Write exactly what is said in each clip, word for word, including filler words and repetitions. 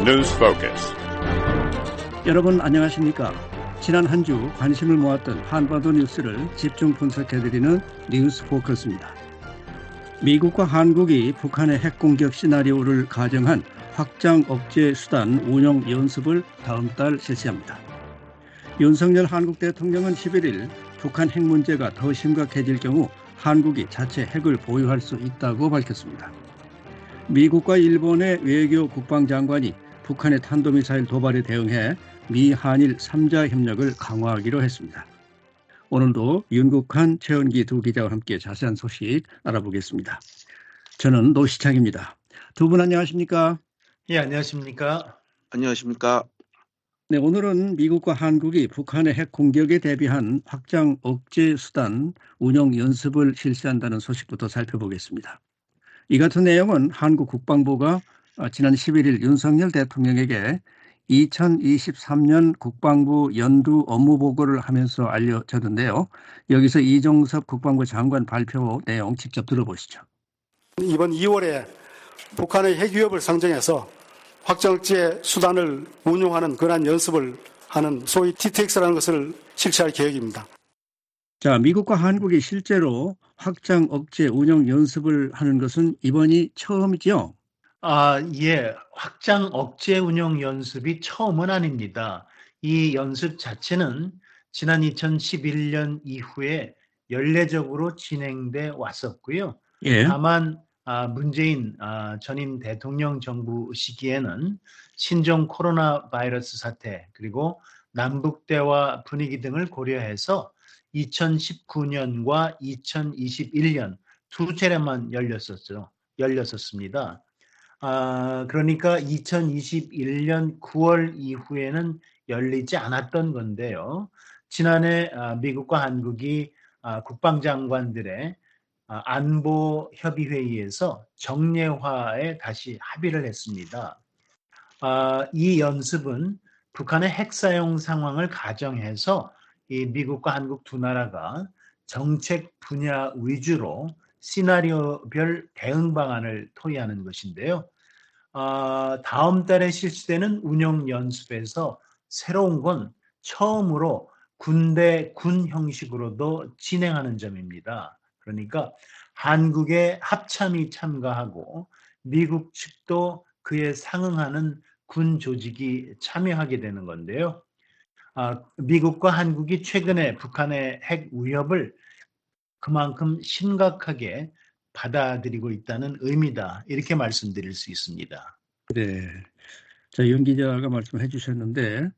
News Focus. 여러분 안녕하십니까? 지난 한 주 관심을 모았던 한반도 뉴스를 집중 분석해드리는 뉴스 포커스입니다. 미국과 한국이 북한의 핵공격 시나리오를 가정한 확장 억제 수단 운용 연습을 다음 달 실시합니다. 윤석열 한국 대통령은 십일 일 북한 핵 문제가 더 심각해질 경우 한국이 자체 핵을 보유할 수 있다고 밝혔습니다. 미국과 일본의 외교 국방장관이 북한의 탄도미사일 도발에 대응해 미, 한일 삼 자 협력을 강화하기로 했습니다. 오늘도 윤국한, 최은기 두 기자와 함께 자세한 소식 알아보겠습니다. 저는 노시창입니다. 두 분 안녕하십니까? 예, 안녕하십니까? 안녕하십니까? 네, 오늘은 미국과 한국이 북한의 핵 공격에 대비한 확장 억제 수단 운용 연습을 실시한다는 소식부터 살펴보겠습니다. 이 같은 내용은 한국 국방부가 지난 십일 일 윤석열 대통령에게 이천이십삼 년 국방부 연두 업무 보고를 하면서 알려졌는데요. 여기서 이종섭 국방부 장관 발표 내용 직접 들어보시죠. 이번 이월에 북한의 핵 위협을 상정해서 확장억제 수단을 운용하는 그러한 연습을 하는 소위 티티엑스라는 것을 실시할 계획입니다. 자, 미국과 한국이 실제로 확장 억제 운용 연습을 하는 것은 이번이 처음이죠? 아, 예. 확장 억제 운용 연습이 처음은 아닙니다. 이 연습 자체는 지난 이천십일 년 이후에 연례적으로 진행돼 왔었고요. 예. 다만 아, 문재인 아, 전임 대통령 정부 시기에는 신종 코로나 바이러스 사태 그리고 남북 대화 분위기 등을 고려해서 이천십구 년과 이천이십일 년 두 차례만 열렸었죠. 열렸었습니다. 아, 그러니까 이천이십일 년 구월 이후에는 열리지 않았던 건데요. 지난해 아, 미국과 한국이 아, 국방장관들의 아, 안보 협의회의에서 정례화에 다시 합의를 했습니다. 아, 이 연습은 북한의 핵 사용 상황을 가정해서 이 미국과 한국 두 나라가 정책 분야 위주로 시나리오별 대응 방안을 토의하는 것인데요. 아, 다음 달에 실시되는 운영 연습에서 새로운 건 처음으로 군대 군 형식으로도 진행하는 점입니다. 그러니까 한국의 합참이 참가하고 미국 측도 그에 상응하는 군 조직이 참여하게 되는 건데요. 아, 미국과 한국이 최근에 북한의 핵 위협을 그만큼 심각하게 받아들이고 있다는 의미다. 이렇게 말씀드릴 수 있습니다. 네. 자, 윤 기자가 말씀해 주셨는데,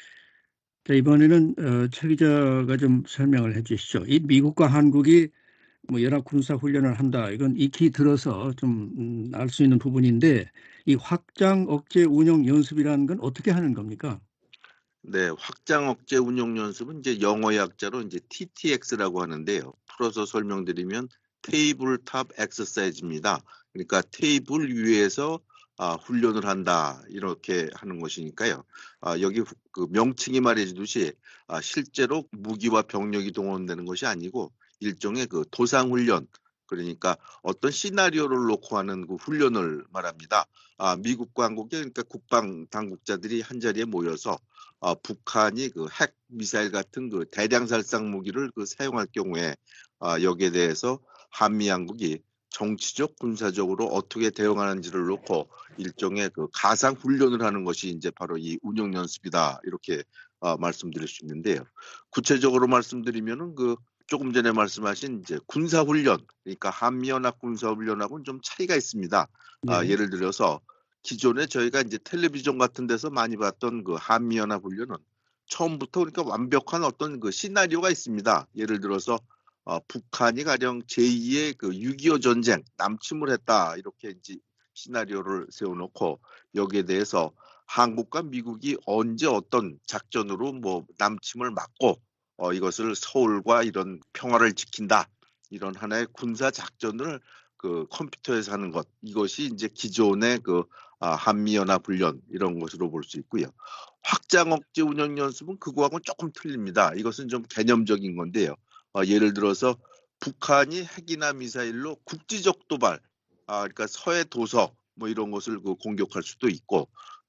자, 이번에는 어, 최 기자가 좀 설명을 해 주시죠. 이 미국과 한국이 뭐 연합 군사 훈련을 한다. 이건 익히 들어서 좀 알 수 있는 부분인데, 이 확장 억제 운용 연습이라는 건 어떻게 하는 겁니까? 네, 확장 억제 운용 연습은 이제 영어의 약자로 이제 티티엑스라고 하는데요. 풀어서 설명드리면 테이블 탑 엑서사이즈입니다. 그러니까 테이블 위에서 아, 훈련을 한다 이렇게 하는 것이니까요. 아, 여기 그 명칭이 말해주듯이 아, 실제로 무기와 병력이 동원되는 것이 아니고 일종의 그 도상 훈련. 그러니까 어떤 시나리오를 놓고 하는 그 훈련을 말합니다. 아, 미국과 한국의 그러니까 국방 당국자들이 한 자리에 모여서 어, 북한이 그 핵 미사일 같은 그 대량 살상 무기를 그 사용할 경우에 어, 여기에 대해서 한미 양국이 정치적 군사적으로 어떻게 대응하는지를 놓고 일종의 그 가상 훈련을 하는 것이 이제 바로 이 운용 연습이다 이렇게 어, 말씀드릴 수 있는데요. 구체적으로 말씀드리면은 그 조금 전에 말씀하신 이제 군사 훈련 그러니까 한미 연합 군사 훈련하고는 좀 차이가 있습니다. 네. 아, 예를 들어서 기존에 저희가 이제 텔레비전 같은 데서 많이 봤던 그 한미연합 훈련은 처음부터 그러니까 완벽한 어떤 그 시나리오가 있습니다. 예를 들어서 어, 북한이 가령 제이의 그 육이오 전쟁 남침을 했다 이렇게 이제 시나리오를 세워놓고 여기에 대해서 한국과 미국이 언제 어떤 작전으로 뭐 남침을 막고 어, 이것을 서울과 이런 평화를 지킨다 이런 하나의 군사 작전을 그 컴퓨터에서 하는 것 이것이 이제 기존의 그 아, 한미연합 훈련 이런 것으로 볼 수 있고요. 확장 억제 운영 연습은 그거하고는 조금 틀립니다. 이것은 좀 개념적인 건데요. 어, 예를 들어서 북한이 핵이나 미사일로 국지적 도발, 아, 그러니까 서해 도서 뭐 이런 것을 그 공격할 수도 있고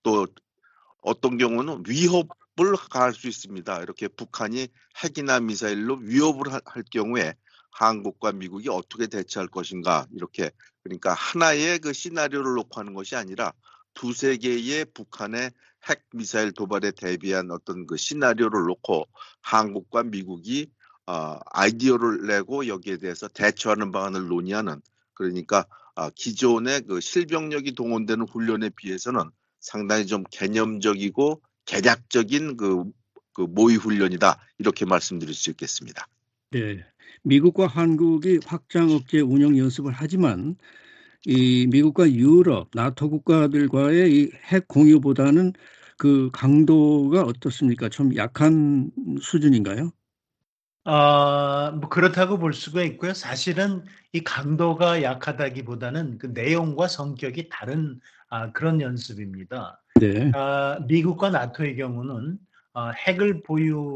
또 어떤 경우는 위협을 가할 수 있습니다. 이렇게 북한이 핵이나 미사일로 위협을 할 경우에 한국과 미국이 어떻게 대처할 것인가, 이렇게, 그러니까 하나의 그 시나리오를 놓고 하는 것이 아니라 두세 개의 북한의 핵 미사일 도발에 대비한 어떤 그 시나리오를 놓고 한국과 미국이 어, 아이디어를 내고 여기에 대해서 대처하는 방안을 논의하는, 그러니까 어, 기존의 그 실병력이 동원되는 훈련에 비해서는 상당히 좀 개념적이고 개략적인 그, 그 모의 훈련이다, 이렇게 말씀드릴 수 있겠습니다. 네, 미국과 한국이 확장 억제 운영 연습을 하지만 이 미국과 유럽, 나토 국가들과의 이 핵 공유보다는 그 강도가 어떻습니까? 좀 약한 수준인가요? 아, 뭐 그렇다고 볼 수가 있고요. 사실은 이 강도가 약하다기보다는 그 내용과 성격이 다른 아, 그런 연습입니다. 네, 아, 미국과 나토의 경우는 아, 핵을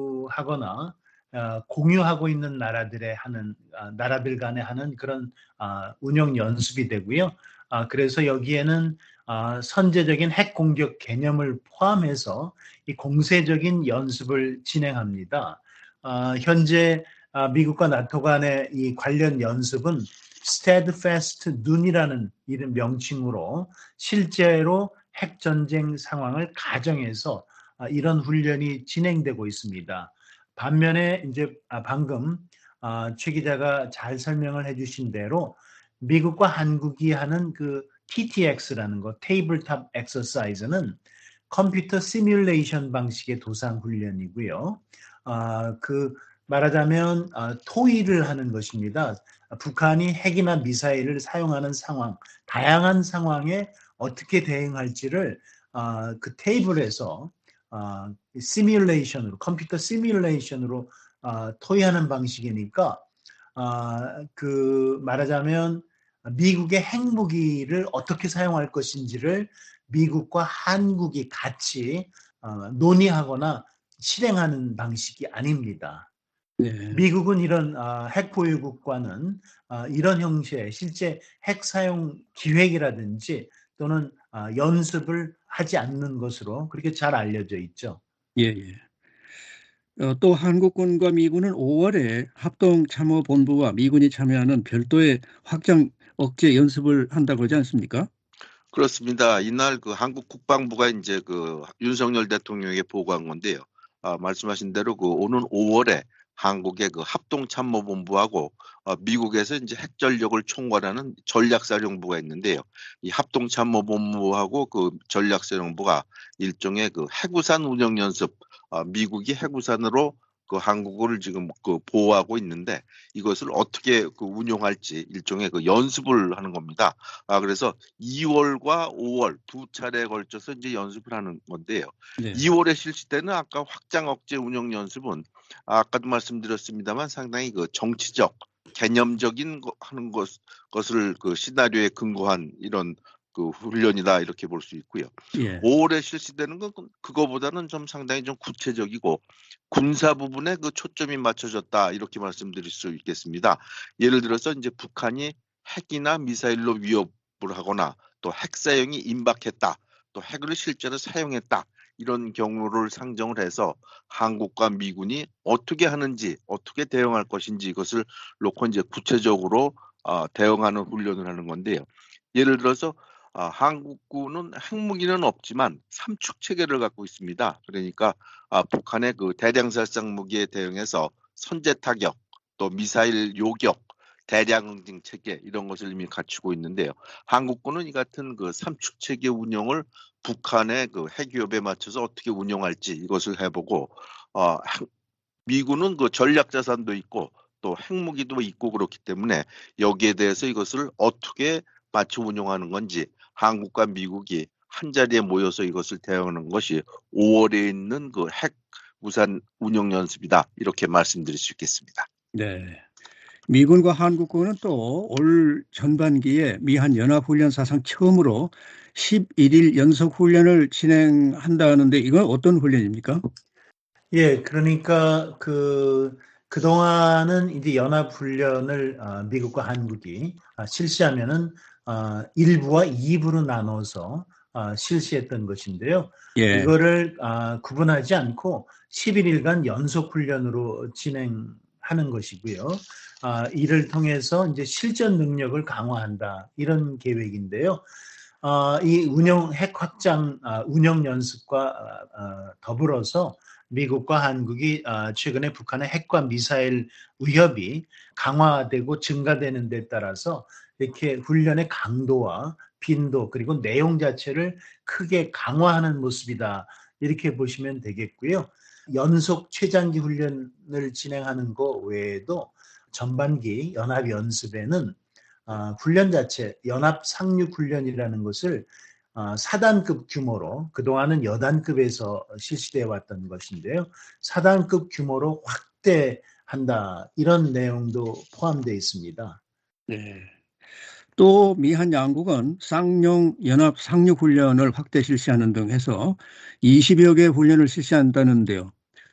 보유하거나 아, 공유하고 있는 나라들의 하는 아, 나라들 간에 하는 그런 아, 운영 연습이 되고요. 아, 그래서 여기에는 아, 선제적인 핵 공격 개념을 포함해서 이 공세적인 연습을 진행합니다. 아, 현재 아, 미국과 나토 간의 이 관련 연습은 Steadfast Noon이라는 이런 명칭으로 실제로 핵전쟁 상황을 가정해서 아, 이런 훈련이 진행되고 있습니다. 반면에 이제 아, 방금 아, 최 기자가 잘 설명을 해주신 대로 미국과 한국이 하는 그 티티엑스라는 거, 테이블탑 엑서사이즈는 컴퓨터 시뮬레이션 방식의 도상 훈련이고요. 아, 그 말하자면 아, 토의를 하는 것입니다. 북한이 핵이나 미사일을 사용하는 상황, 다양한 상황에 어떻게 대응할지를 아, 그 테이블에서 아, 시뮬레이션으로, 컴퓨터 시뮬레이션으로 아, 토의하는 방식이니까 아, 그 말하자면 미국의 핵무기를 어떻게 사용할 것인지를 미국과 한국이 같이 어, 논의하거나 실행하는 방식이 아닙니다. 네, 미국은 이런 어, 핵 보유국과는 어, 이런 형식의 실제 핵 사용 기획이라든지 또는 어, 연습을 하지 않는 것으로 그렇게 잘 알려져 있죠. 예, 예. 어, 또 한국군과 미군은 오월에 합동참모본부와 미군이 참여하는 별도의 확장 억제 연습을 한다고 하지 않습니까? 그렇습니다. 이날 그 한국 국방부가 이제 그 윤석열 대통령에게 보고한 건데요. 아, 말씀하신 대로 그 오는 오월에 한국의 그 합동참모본부하고 어, 미국에서 이제 핵전력을 총괄하는 전략사령부가 있는데요. 이 합동참모본부하고 그 전략사령부가 일종의 그 해구산 운영 연습, 어, 미국이 해구산으로 그 한국을 지금 그 보호하고 있는데 이것을 어떻게 그 운용할지 일종의 그 연습을 하는 겁니다. 아, 그래서 이월과 오월 두 차례에 걸쳐서 이제 연습을 하는 건데요. 네, 이월에 실시되는 아까 확장 억제 운영 연습은 아까도 말씀드렸습니다만 상당히 그 정치적, 개념적인 거, 하는 것, 것을 그 시나리오에 근거한 이런 그 훈련이다, 이렇게 볼 수 있고요. 예, 오월에 실시되는 건 그거보다는 좀 상당히 좀 구체적이고 군사 부분에 그 초점이 맞춰졌다, 이렇게 말씀드릴 수 있겠습니다. 예를 들어서 이제 북한이 핵이나 미사일로 위협 을 하거나 또 핵 사용이 임박했다, 또 핵을 실제로 사용했다, 이런 경우를 상정을 해서 한국과 미군이 어떻게 하는지, 어떻게 대응할 것인지 이것을 놓고 이제 구체적으로 어, 대응하는 훈련을 하는 건데요. 예를 들어서 어, 한국군은 핵무기는 없지만 삼축 체계를 갖고 있습니다. 그러니까 어, 북한의 그 대량살상 무기에 대응해서 선제 타격, 또 미사일 요격, 대량 응징 체계, 이런 것을 이미 갖추고 있는데요. 한국군은 이 같은 그 삼축 체계 운영을 북한의 그 핵 위협에 맞춰서 어떻게 운영할지 이것을 해보고, 어, 미군은 그 전략 자산도 있고 또 핵무기도 있고 그렇기 때문에 여기에 대해서 이것을 어떻게 맞춰 운영하는 건지 한국과 미국이 한 자리에 모여서 이것을 대응하는 것이 오월에 있는 그 핵 우산 운영 연습이다, 이렇게 말씀드릴 수 있겠습니다. 네. 미군과 한국군은 또 올 전반기에 미한 연합훈련 사상 처음으로 십일 일 연속 훈련을 진행한다는데 이건 어떤 훈련입니까? 예, 그러니까 그 그동안은 이제 연합 훈련을 어, 미국과 한국이 아, 실시하면은 어, 일 부와 이 부로 나눠서 어, 실시했던 것인데요. 예. 이거를 어, 구분하지 않고 십일 일간 연속 훈련으로 진행하는 것이고요. 어, 이를 통해서 이제 실전 능력을 강화한다 이런 계획인데요. 어, 이 운영 핵 확장 어, 운영 연습과 어, 더불어서 미국과 한국이 어, 최근에 북한의 핵과 미사일 위협이 강화되고 증가되는 데 따라서 이렇게 훈련의 강도와 빈도 그리고 내용 자체를 크게 강화하는 모습이다. 이렇게 보시면 되겠고요. 연속 최장기 훈련을 진행하는 것 외에도 전반기 연합 연습에는 어, 훈련 자체, 연합 상륙 훈련이라는 것을 어, 사단급 규모로 그동안은 여단급에서 실시되어 왔던 것인데요. 사단급 규모로 확대한다. 이런 내용도 포함되어 있습니다. 네. 또 미한 양국은 쌍용 연합 상륙 훈련을 확대 실시하는 등 해서 이십여 개 훈련을 실시한다는데요.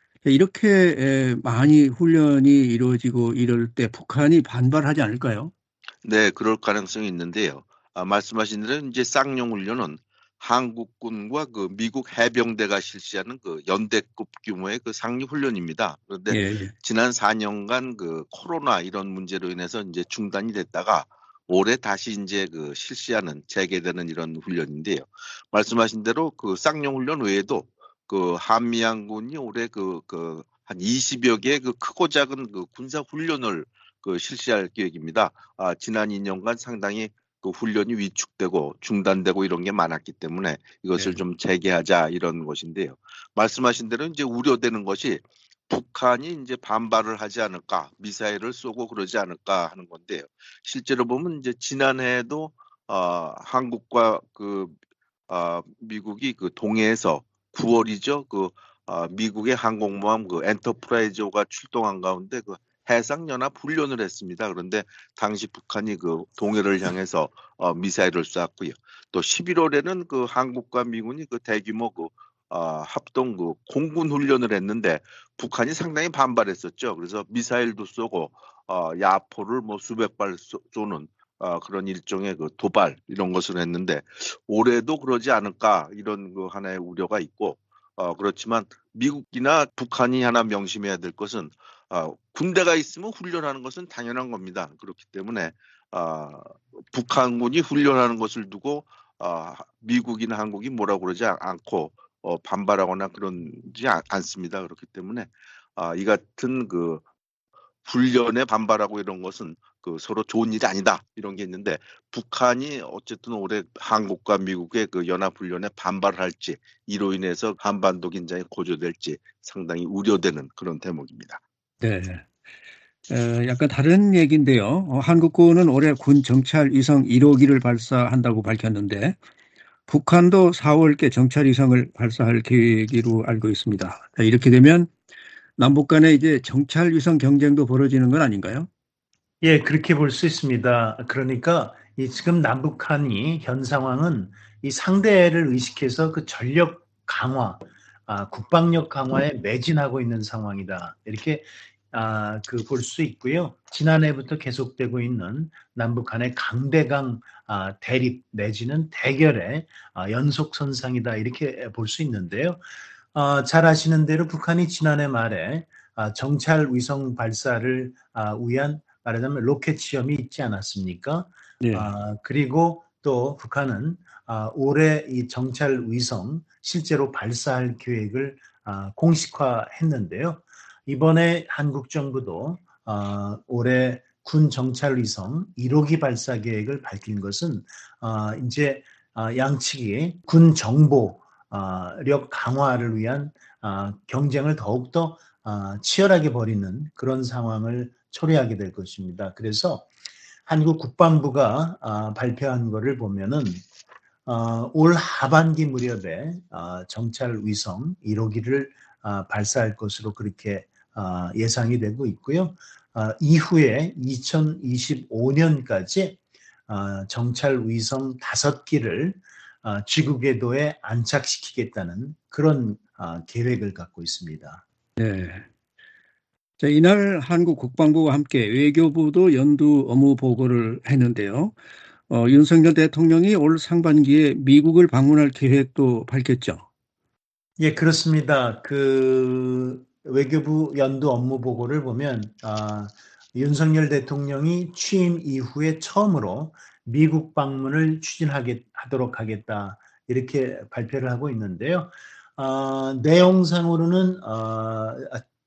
이렇게 많이 훈련이 이루어지고 이럴 때 북한이 반발하지 않을까요? 네, 그럴 가능성이 있는데요. 아, 말씀하신 대로 이제 쌍용 훈련은 한국군과 그 미국 해병대가 실시하는 그 연대급 규모의 그 상륙 훈련입니다. 그런데 예, 예. 지난 사 년간 그 코로나 이런 문제로 인해서 이제 중단이 됐다가 올해 다시 이제 그 실시하는 재개되는 이런 훈련인데요. 말씀하신 대로 그 쌍용 훈련 외에도 그 한미양군이 올해 그 그 한 이십여 개의 그 크고 작은 그 군사 훈련을 그 실시할 계획입니다. 아, 지난 이 년간 상당히 그 훈련이 위축되고 중단되고 이런 게 많았기 때문에 이것을 네. 좀 재개하자 이런 것인데요. 말씀하신 대로 이제 우려되는 것이 북한이 이제 반발을 하지 않을까, 미사일을 쏘고 그러지 않을까 하는 건데요. 실제로 보면 이제 지난해에도 어, 한국과 그 어, 미국이 그 동해에서 구월이죠. 그 어, 미국의 항공모함 그 엔터프라이즈호가 출동한 가운데 그 해상연합 훈련을 했습니다. 그런데 당시 북한이 그 동해를 향해서 어, 미사일을 쐈고요. 또 십일월에는 그 한국과 미군이 그 대규모 그 어, 합동 그 공군 훈련을 했는데 북한이 상당히 반발했었죠. 그래서 미사일도 쏘고 어, 야포를 뭐 수백 발 쏘, 쏘는 어, 그런 일종의 그 도발 이런 것을 했는데 올해도 그러지 않을까 이런 그 하나의 우려가 있고 어, 그렇지만 미국이나 북한이 하나 명심해야 될 것은 어, 군대가 있으면 훈련하는 것은 당연한 겁니다. 그렇기 때문에 어, 북한군이 훈련하는 것을 두고 어, 미국이나 한국이 뭐라고 그러지 않고 어, 반발하거나 그러지 않, 않습니다. 그렇기 때문에 어, 이 같은 그 훈련에 반발하고 이런 것은 그 서로 좋은 일이 아니다 이런 게 있는데 북한이 어쨌든 올해 한국과 미국의 그 연합 훈련에 반발할지 이로 인해서 한반도 긴장이 고조될지 상당히 우려되는 그런 대목입니다. 네. 에, 약간 다른 얘기인데요. 어, 한국군은 올해 군 정찰 위성 일 호기를 발사한다고 밝혔는데 북한도 사월께 정찰 위성을 발사할 계획으로 알고 있습니다. 자, 이렇게 되면 남북 간에 이제 정찰 위성 경쟁도 벌어지는 건 아닌가요? 예, 그렇게 볼 수 있습니다. 그러니까 이 지금 남북한이 현 상황은 이 상대를 의식해서 그 전력 강화, 아, 국방력 강화에 매진하고 있는 상황이다. 이렇게 아, 그 볼 수 있고요. 지난해부터 계속되고 있는 남북한의 강대강 아, 대립 내지는 대결의 아, 연속선상이다. 이렇게 볼 수 있는데요. 어, 잘 아시는 대로 북한이 지난해 말에 아, 정찰 위성 발사를 아, 위한 말하자면 로켓 시험이 있지 않았습니까? 네. 아, 그리고 또 북한은 아, 올해 이 정찰 위성 실제로 발사할 계획을 아, 공식화했는데요. 이번에 한국 정부도 아, 올해 군 정찰 위성 일 호기 발사 계획을 밝힌 것은 아, 이제 아, 양측이 군 정보 력 강화를 위한 경쟁을 더욱더 치열하게 벌이는 그런 상황을 초래하게 될 것입니다. 그래서 한국 국방부가 발표한 것을 보면은 올 하반기 무렵에 정찰 위성 일 호기를 발사할 것으로 그렇게 예상이 되고 있고요. 이후에 이천이십오 년까지 정찰 위성 다섯 기를 지구 궤도에 안착시키겠다는 그런 계획을 갖고 있습니다. 네. 자, 이날 한국 국방부와 함께 외교부도 연두 업무 보고를 했는데요. 어, 윤석열 대통령이 올 상반기에 미국을 방문할 계획도 밝혔죠. 예, 그렇습니다. 그 외교부 연도 업무 보고를 보면 아, 윤석열 대통령이 취임 이후에 처음으로 미국 방문을 추진하도록 하겠다 이렇게 발표를 하고 있는데요. 아, 내용상으로는 아,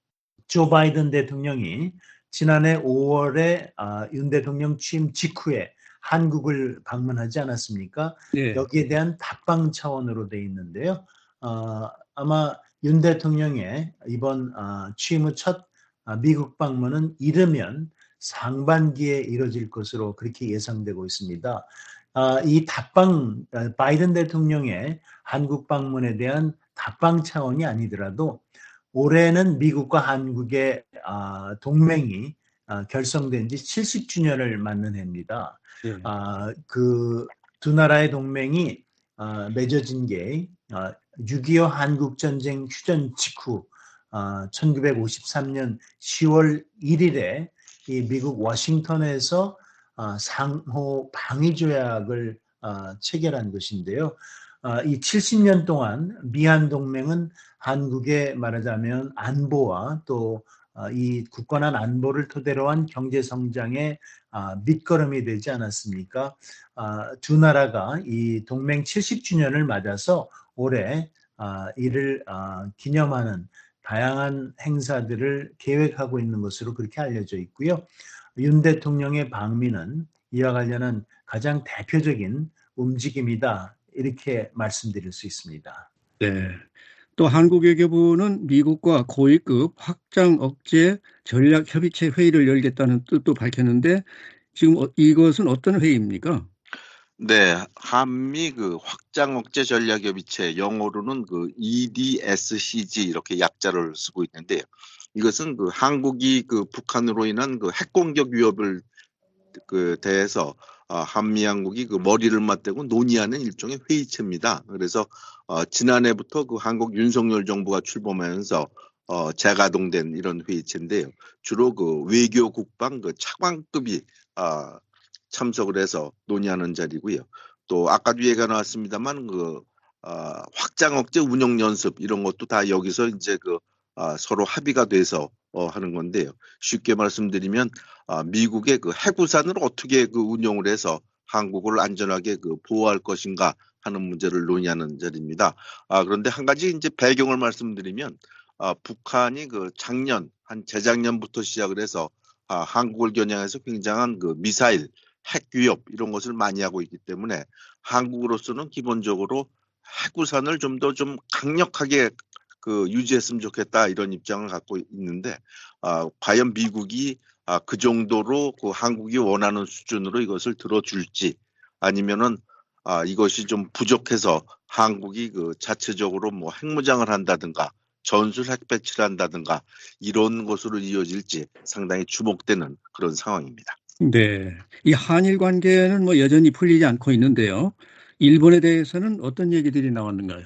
조 바이든 대통령이 지난해 오월에 아, 윤 대통령 취임 직후에 한국을 방문하지 않았습니까? 예. 여기에 대한 답방 차원으로 돼 있는데요. 어, 아마 윤 대통령의 이번 어, 취임 후 첫 어, 미국 방문은 이르면 상반기에 이뤄질 것으로 그렇게 예상되고 있습니다. 어, 이 답방, 어, 바이든 대통령의 한국 방문에 대한 답방 차원이 아니더라도 올해는 미국과 한국의 어, 동맹이 어, 결성된 지 칠십 주년을 맞는 해입니다. 예. 어, 그 두 나라의 동맹이 어, 맺어진 게 어, 육이오 한국전쟁 휴전 직후 어, 천구백오십삼 년 시월 일일에 이 미국 워싱턴에서 어, 상호 방위 조약을 어, 체결한 것인데요. 어, 이 칠십 년 동안 미한 동맹은 한국의 말하자면 안보와 또 이 굳건한 안보를 토대로 한 경제 성장의 밑거름이 되지 않았습니까? 두 나라가 이 동맹 칠십 주년을 맞아서 올해 이를 기념하는 다양한 행사들을 계획하고 있는 것으로 그렇게 알려져 있고요. 윤 대통령의 방미는 이와 관련한 가장 대표적인 움직임이다. 이렇게 말씀드릴 수 있습니다. 네. 또 한국 외교부는 미국과 고위급 확장 억제 전략 협의체 회의를 열겠다는 뜻도 밝혔는데 지금 이것은 어떤 회의입니까? 네, 한미 그 확장 억제 전략 협의체 영어로는 그 이디에스씨지 이렇게 약자를 쓰고 있는데요. 이것은 그 한국이 그 북한으로 인한 그 핵 공격 위협을 그 대해서 어, 한미 양국이 그 머리를 맞대고 논의하는 일종의 회의체입니다. 그래서 어, 지난해부터 그 한국 윤석열 정부가 출범하면서 어, 재가동된 이런 회의체인데요. 주로 그 외교 국방 그 차관급이 어, 참석을 해서 논의하는 자리고요. 또 아까도 얘기가 나왔습니다만 그 어, 확장 억제 운영 연습 이런 것도 다 여기서 이제 그 어, 서로 합의가 돼서 어, 하는 건데요. 쉽게 말씀드리면 어, 미국의 그 해구산을 어떻게 그 운용을 해서 한국을 안전하게 그 보호할 것인가 하는 문제를 논의하는 자리입니다. 아, 그런데 한 가지 이제 배경을 말씀드리면 아, 북한이 그 작년 한 재작년부터 시작을 해서 아, 한국을 겨냥해서 굉장한 그 미사일, 핵 위협 이런 것을 많이 하고 있기 때문에 한국으로서는 기본적으로 해구산을 좀 더 좀 강력하게 그 유지했으면 좋겠다 이런 입장을 갖고 있는데 아, 과연 미국이 아, 그 정도로 그 한국이 원하는 수준으로 이것을 들어줄지 아니면은 아, 이것이 좀 부족해서 한국이 그 자체적으로 뭐 핵무장을 한다든가 전술 핵 배치를 한다든가 이런 것으로 이어질지 상당히 주목되는 그런 상황입니다. 네. 이 한일 관계는 뭐 여전히 풀리지 않고 있는데요. 일본에 대해서는 어떤 얘기들이 나왔는가요?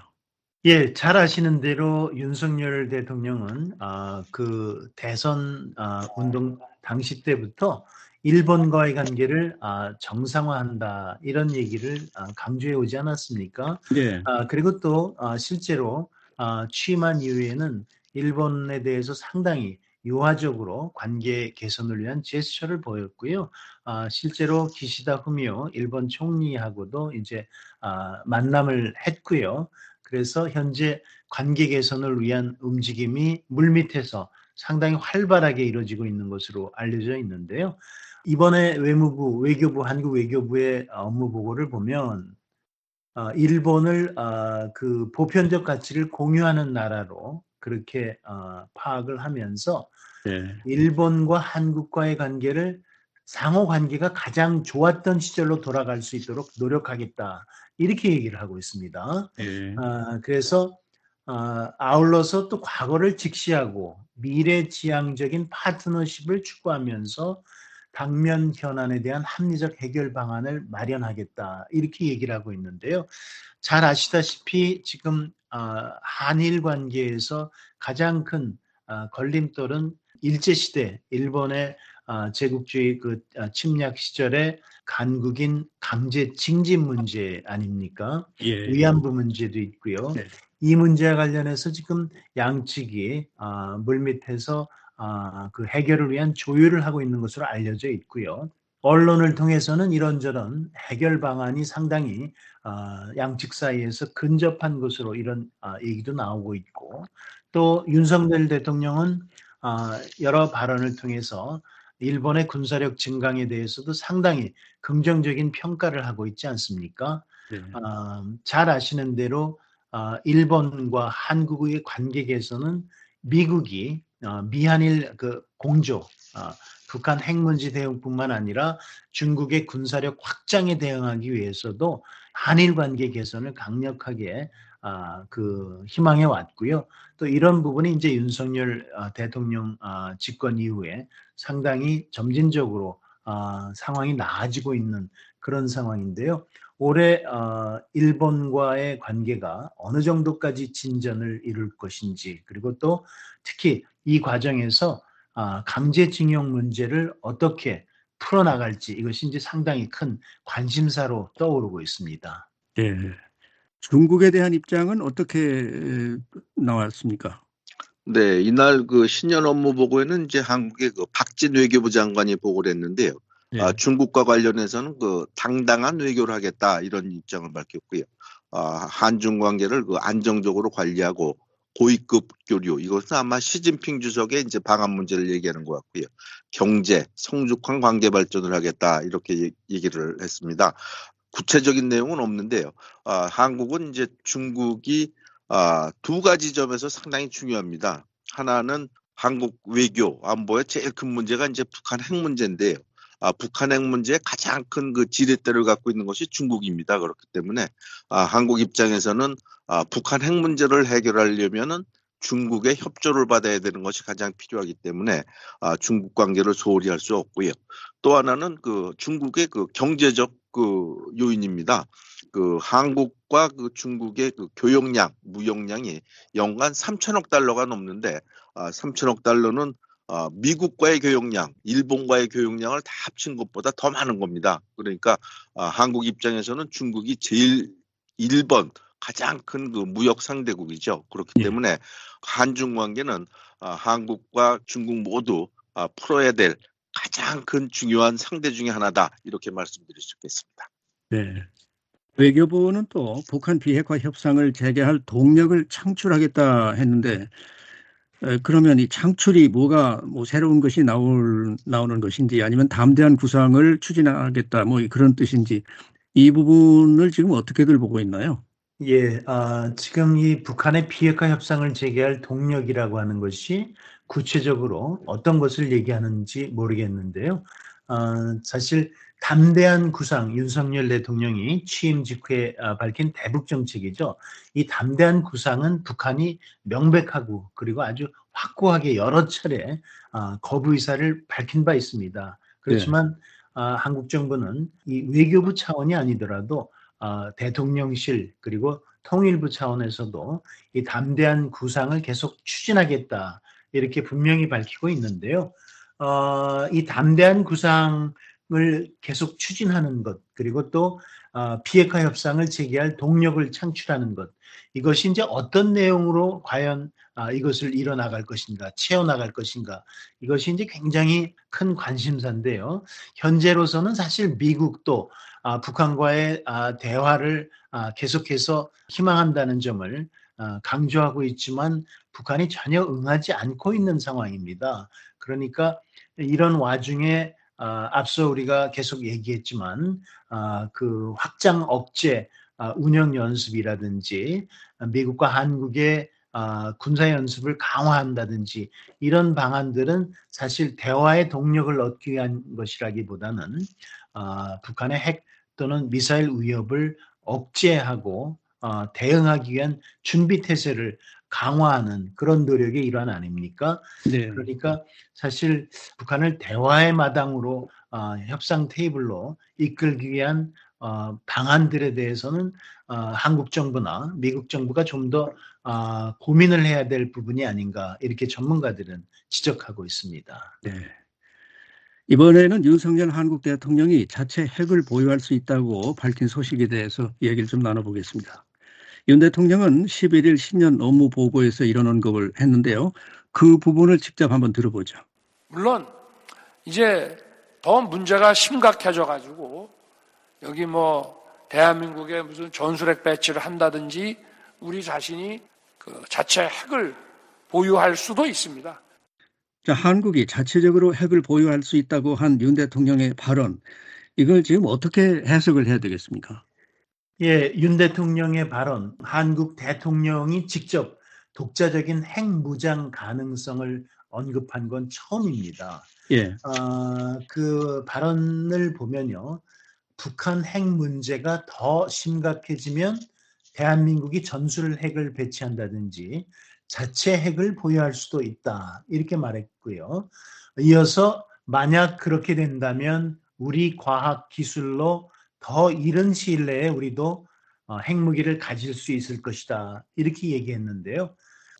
예, 잘 아시는 대로 윤석열 대통령은 아, 그 대선 아, 운동 당시 때부터 일본과의 관계를 아, 정상화한다 이런 얘기를 아, 강조해 오지 않았습니까? 네. 아, 그리고 또 아, 실제로 아, 취임한 이후에는 일본에 대해서 상당히 유화적으로 관계 개선을 위한 제스처를 보였고요. 아, 실제로 기시다 후미오 일본 총리하고도 이제 아, 만남을 했고요. 그래서 현재 관계 개선을 위한 움직임이 물밑에서 상당히 활발하게 이루어지고 있는 것으로 알려져 있는데요. 이번에 외무부, 외교부, 한국 외교부의 업무 보고를 보면 어, 일본을 어, 그 보편적 가치를 공유하는 나라로 그렇게 어, 파악을 하면서 네. 일본과 한국과의 관계를 상호 관계가 가장 좋았던 시절로 돌아갈 수 있도록 노력하겠다. 이렇게 얘기를 하고 있습니다. 네. 아, 그래서 아, 아울러서 또 과거를 직시하고 미래지향적인 파트너십을 추구하면서 당면 현안에 대한 합리적 해결 방안을 마련하겠다. 이렇게 얘기를 하고 있는데요. 잘 아시다시피 지금 아, 한일 관계에서 가장 큰 아, 걸림돌은 일제시대 일본의 아, 제국주의 그 아, 침략 시절에 간국인 강제 징집 문제 아닙니까? 예. 위안부 문제도 있고요. 네. 이 문제와 관련해서 지금 양측이 아, 물밑에서 아, 그 해결을 위한 조율을 하고 있는 것으로 알려져 있고요. 언론을 통해서는 이런저런 해결 방안이 상당히 아, 양측 사이에서 근접한 것으로 이런 아, 얘기도 나오고 있고, 또 윤석열 대통령은 아, 여러 발언을 통해서 일본의 군사력 증강에 대해서도 상당히 긍정적인 평가를 하고 있지 않습니까? 네. 아, 잘 아시는 대로 아, 일본과 한국의 관계 개선은 미국이 아, 미한일 그 공조, 아, 북한 핵문제 대응뿐만 아니라 중국의 군사력 확장에 대응하기 위해서도 한일 관계 개선을 강력하게 아, 그 희망해 왔고요. 또 이런 부분이 이제 윤석열 아, 대통령 아, 집권 이후에 상당히 점진적으로 아, 상황이 나아지고 있는 그런 상황인데요. 올해 어, 일본과의 관계가 어느 정도까지 진전을 이룰 것인지, 그리고 또 특히 이 과정에서 아, 강제징용 문제를 어떻게 풀어나갈지, 이것이 이제 상당히 큰 관심사로 떠오르고 있습니다. 예. 중국에 대한 입장은 어떻게 에, 나왔습니까? 네, 이날 그 신년 업무 보고에는 이제 한국의 그 박진 외교부 장관이 보고를 했는데요. 아, 예. 중국과 관련해서는 그 당당한 외교를 하겠다 이런 입장을 밝혔고요. 아, 한중 관계를 그 안정적으로 관리하고 고위급 교류, 이것은 아마 시진핑 주석의 이제 방한 문제를 얘기하는 것 같고요. 경제, 성숙한 관계 발전을 하겠다 이렇게 얘기를 했습니다. 구체적인 내용은 없는데요. 아, 한국은 이제 중국이 아, 두 가지 점에서 상당히 중요합니다. 하나는 한국 외교 안보의 제일 큰 문제가 이제 북한 핵 문제인데요. 아, 북한 핵 문제의 가장 큰 그 지렛대를 갖고 있는 것이 중국입니다. 그렇기 때문에 아, 한국 입장에서는 아, 북한 핵 문제를 해결하려면은 중국의 협조를 받아야 되는 것이 가장 필요하기 때문에 아, 중국 관계를 소홀히 할 수 없고요. 또 하나는 그 중국의 그 경제적 그 요인입니다. 그 한국과 그 중국의 그 교역량, 무역량이 연간 삼천억 달러가 넘는데 아, 삼천억 달러는 아, 미국과의 교역량, 일본과의 교역량을 다 합친 것보다 더 많은 겁니다. 그러니까 아, 한국 입장에서는 중국이 제일 일 번 가장 큰 그 무역 상대국이죠. 그렇기 예. 때문에 한중 관계는 아, 한국과 중국 모두 아, 풀어야 될 가장 큰 중요한 상대 중에 하나다 이렇게 말씀드릴 수 있겠습니다. 네. 외교부는 또 북한 비핵화 협상을 재개할 동력을 창출하겠다 했는데, 에, 그러면 이 창출이 뭐가 뭐 새로운 것이 나올 나오는 것인지, 아니면 담대한 구상을 추진하겠다 뭐 그런 뜻인지, 이 부분을 지금 어떻게들 보고 있나요? 예, 아, 지금 이 북한의 비핵화 협상을 재개할 동력이라고 하는 것이 구체적으로 어떤 것을 얘기하는지 모르겠는데요. 아, 사실 담대한 구상, 윤석열 대통령이 취임 직후에 아, 밝힌 대북 정책이죠. 이 담대한 구상은 북한이 명백하고 그리고 아주 확고하게 여러 차례 아, 거부 의사를 밝힌 바 있습니다. 네. 그렇지만 아, 한국 정부는 이 외교부 차원이 아니더라도 어, 대통령실 그리고 통일부 차원에서도 이 담대한 구상을 계속 추진하겠다 이렇게 분명히 밝히고 있는데요. 어, 이 담대한 구상을 계속 추진하는 것 그리고 또 어, 비핵화 협상을 재개할 동력을 창출하는 것 이것이 이제 어떤 내용으로 과연 아, 이것을 이뤄나갈 것인가 채워나갈 것인가 이것이 이제 굉장히 큰 관심사인데요. 현재로서는 사실 미국도 아, 북한과의 아, 대화를 아, 계속해서 희망한다는 점을 아, 강조하고 있지만 북한이 전혀 응하지 않고 있는 상황입니다. 그러니까 이런 와중에 아, 앞서 우리가 계속 얘기했지만 아, 그 확장 억제 아, 운영 연습이라든지 미국과 한국의 아, 군사 연습을 강화한다든지 이런 방안들은 사실 대화의 동력을 얻기 위한 것이라기보다는 아, 북한의 핵 또는 미사일 위협을 억제하고 어, 대응하기 위한 준비 태세를 강화하는 그런 노력의 일환 아닙니까? 네. 그러니까 사실 북한을 대화의 마당으로 어, 협상 테이블로 이끌기 위한 어, 방안들에 대해서는 어, 한국 정부나 미국 정부가 좀 더 어, 고민을 해야 될 부분이 아닌가 이렇게 전문가들은 지적하고 있습니다. 네. 이번에는 윤석열 한국 대통령이 자체 핵을 보유할 수 있다고 밝힌 소식에 대해서 얘기를 좀 나눠보겠습니다. 윤 대통령은 십일 일 신년 업무 보고에서 이런 언급을 했는데요. 그 부분을 직접 한번 들어보죠. 물론 이제 더 문제가 심각해져 가지고 여기 뭐 대한민국에 무슨 전술핵 배치를 한다든지 우리 자신이 그 자체 핵을 보유할 수도 있습니다. 자, 한국이 자체적으로 핵을 보유할 수 있다고 한 윤 대통령의 발언, 이걸 지금 어떻게 해석을 해야 되겠습니까? 예, 윤 대통령의 발언, 한국 대통령이 직접 독자적인 핵 무장 가능성을 언급한 건 처음입니다. 예, 어, 그 발언을 보면요, 북한 핵 문제가 더 심각해지면 대한민국이 전술 핵을 배치한다든지 자체 핵을 보유할 수도 있다, 이렇게 말했고요. 이어서 만약 그렇게 된다면 우리 과학 기술로 더 이른 시일 내에 우리도 핵무기를 가질 수 있을 것이다, 이렇게 얘기했는데요.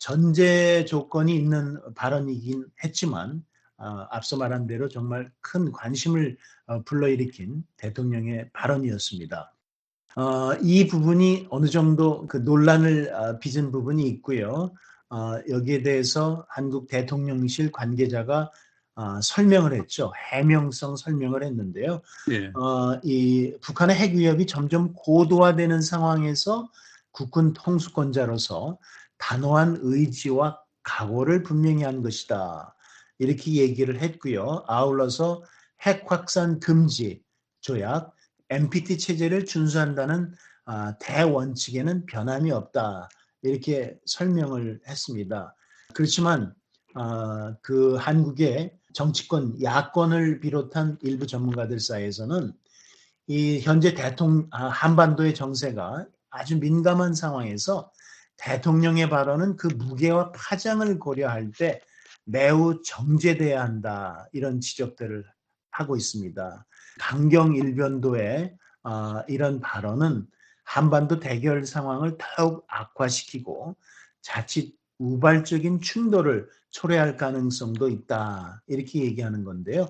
전제 조건이 있는 발언이긴 했지만 어, 앞서 말한 대로 정말 큰 관심을 어, 불러일으킨 대통령의 발언이었습니다. 어, 이 부분이 어느 정도 그 논란을 어, 빚은 부분이 있고요. 어, 여기에 대해서 한국 대통령실 관계자가 어, 설명을 했죠. 해명성 설명을 했는데요. 예, 어, 이 북한의 핵 위협이 점점 고도화되는 상황에서 국군 통수권자로서 단호한 의지와 각오를 분명히 한 것이다, 이렇게 얘기를 했고요. 아울러서 핵 확산 금지 조약 엠피티 체제를 준수한다는 아, 대원칙에는 변함이 없다, 이렇게 설명을 했습니다. 그렇지만 아, 그 한국의 정치권, 야권을 비롯한 일부 전문가들 사이에서는 이 현재 대통령 한반도의 정세가 아주 민감한 상황에서 대통령의 발언은 그 무게와 파장을 고려할 때 매우 정제돼야 한다, 이런 지적들을 하고 있습니다. 강경 일변도의 어, 이런 발언은 한반도 대결 상황을 더욱 악화시키고 자칫 우발적인 충돌을 초래할 가능성도 있다, 이렇게 얘기하는 건데요.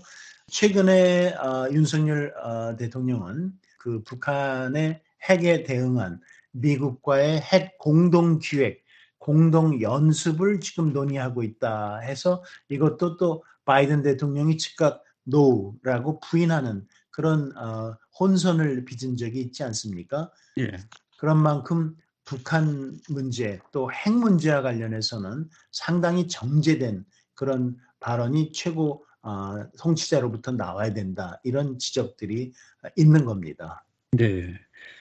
최근에 어, 윤석열 어, 대통령은 그 북한의 핵에 대응한 미국과의 핵 공동 기획, 공동 연습을 지금 논의하고 있다 해서 이것도 또 바이든 대통령이 즉각 노라고 부인하는 그런 어, 혼선을 빚은 적이 있지 않습니까? 예. 그런 만큼 북한 문제 또 핵 문제와 관련해서는 상당히 정제된 그런 발언이 최고 어, 통치자로부터 나와야 된다, 이런 지적들이 있는 겁니다. 네.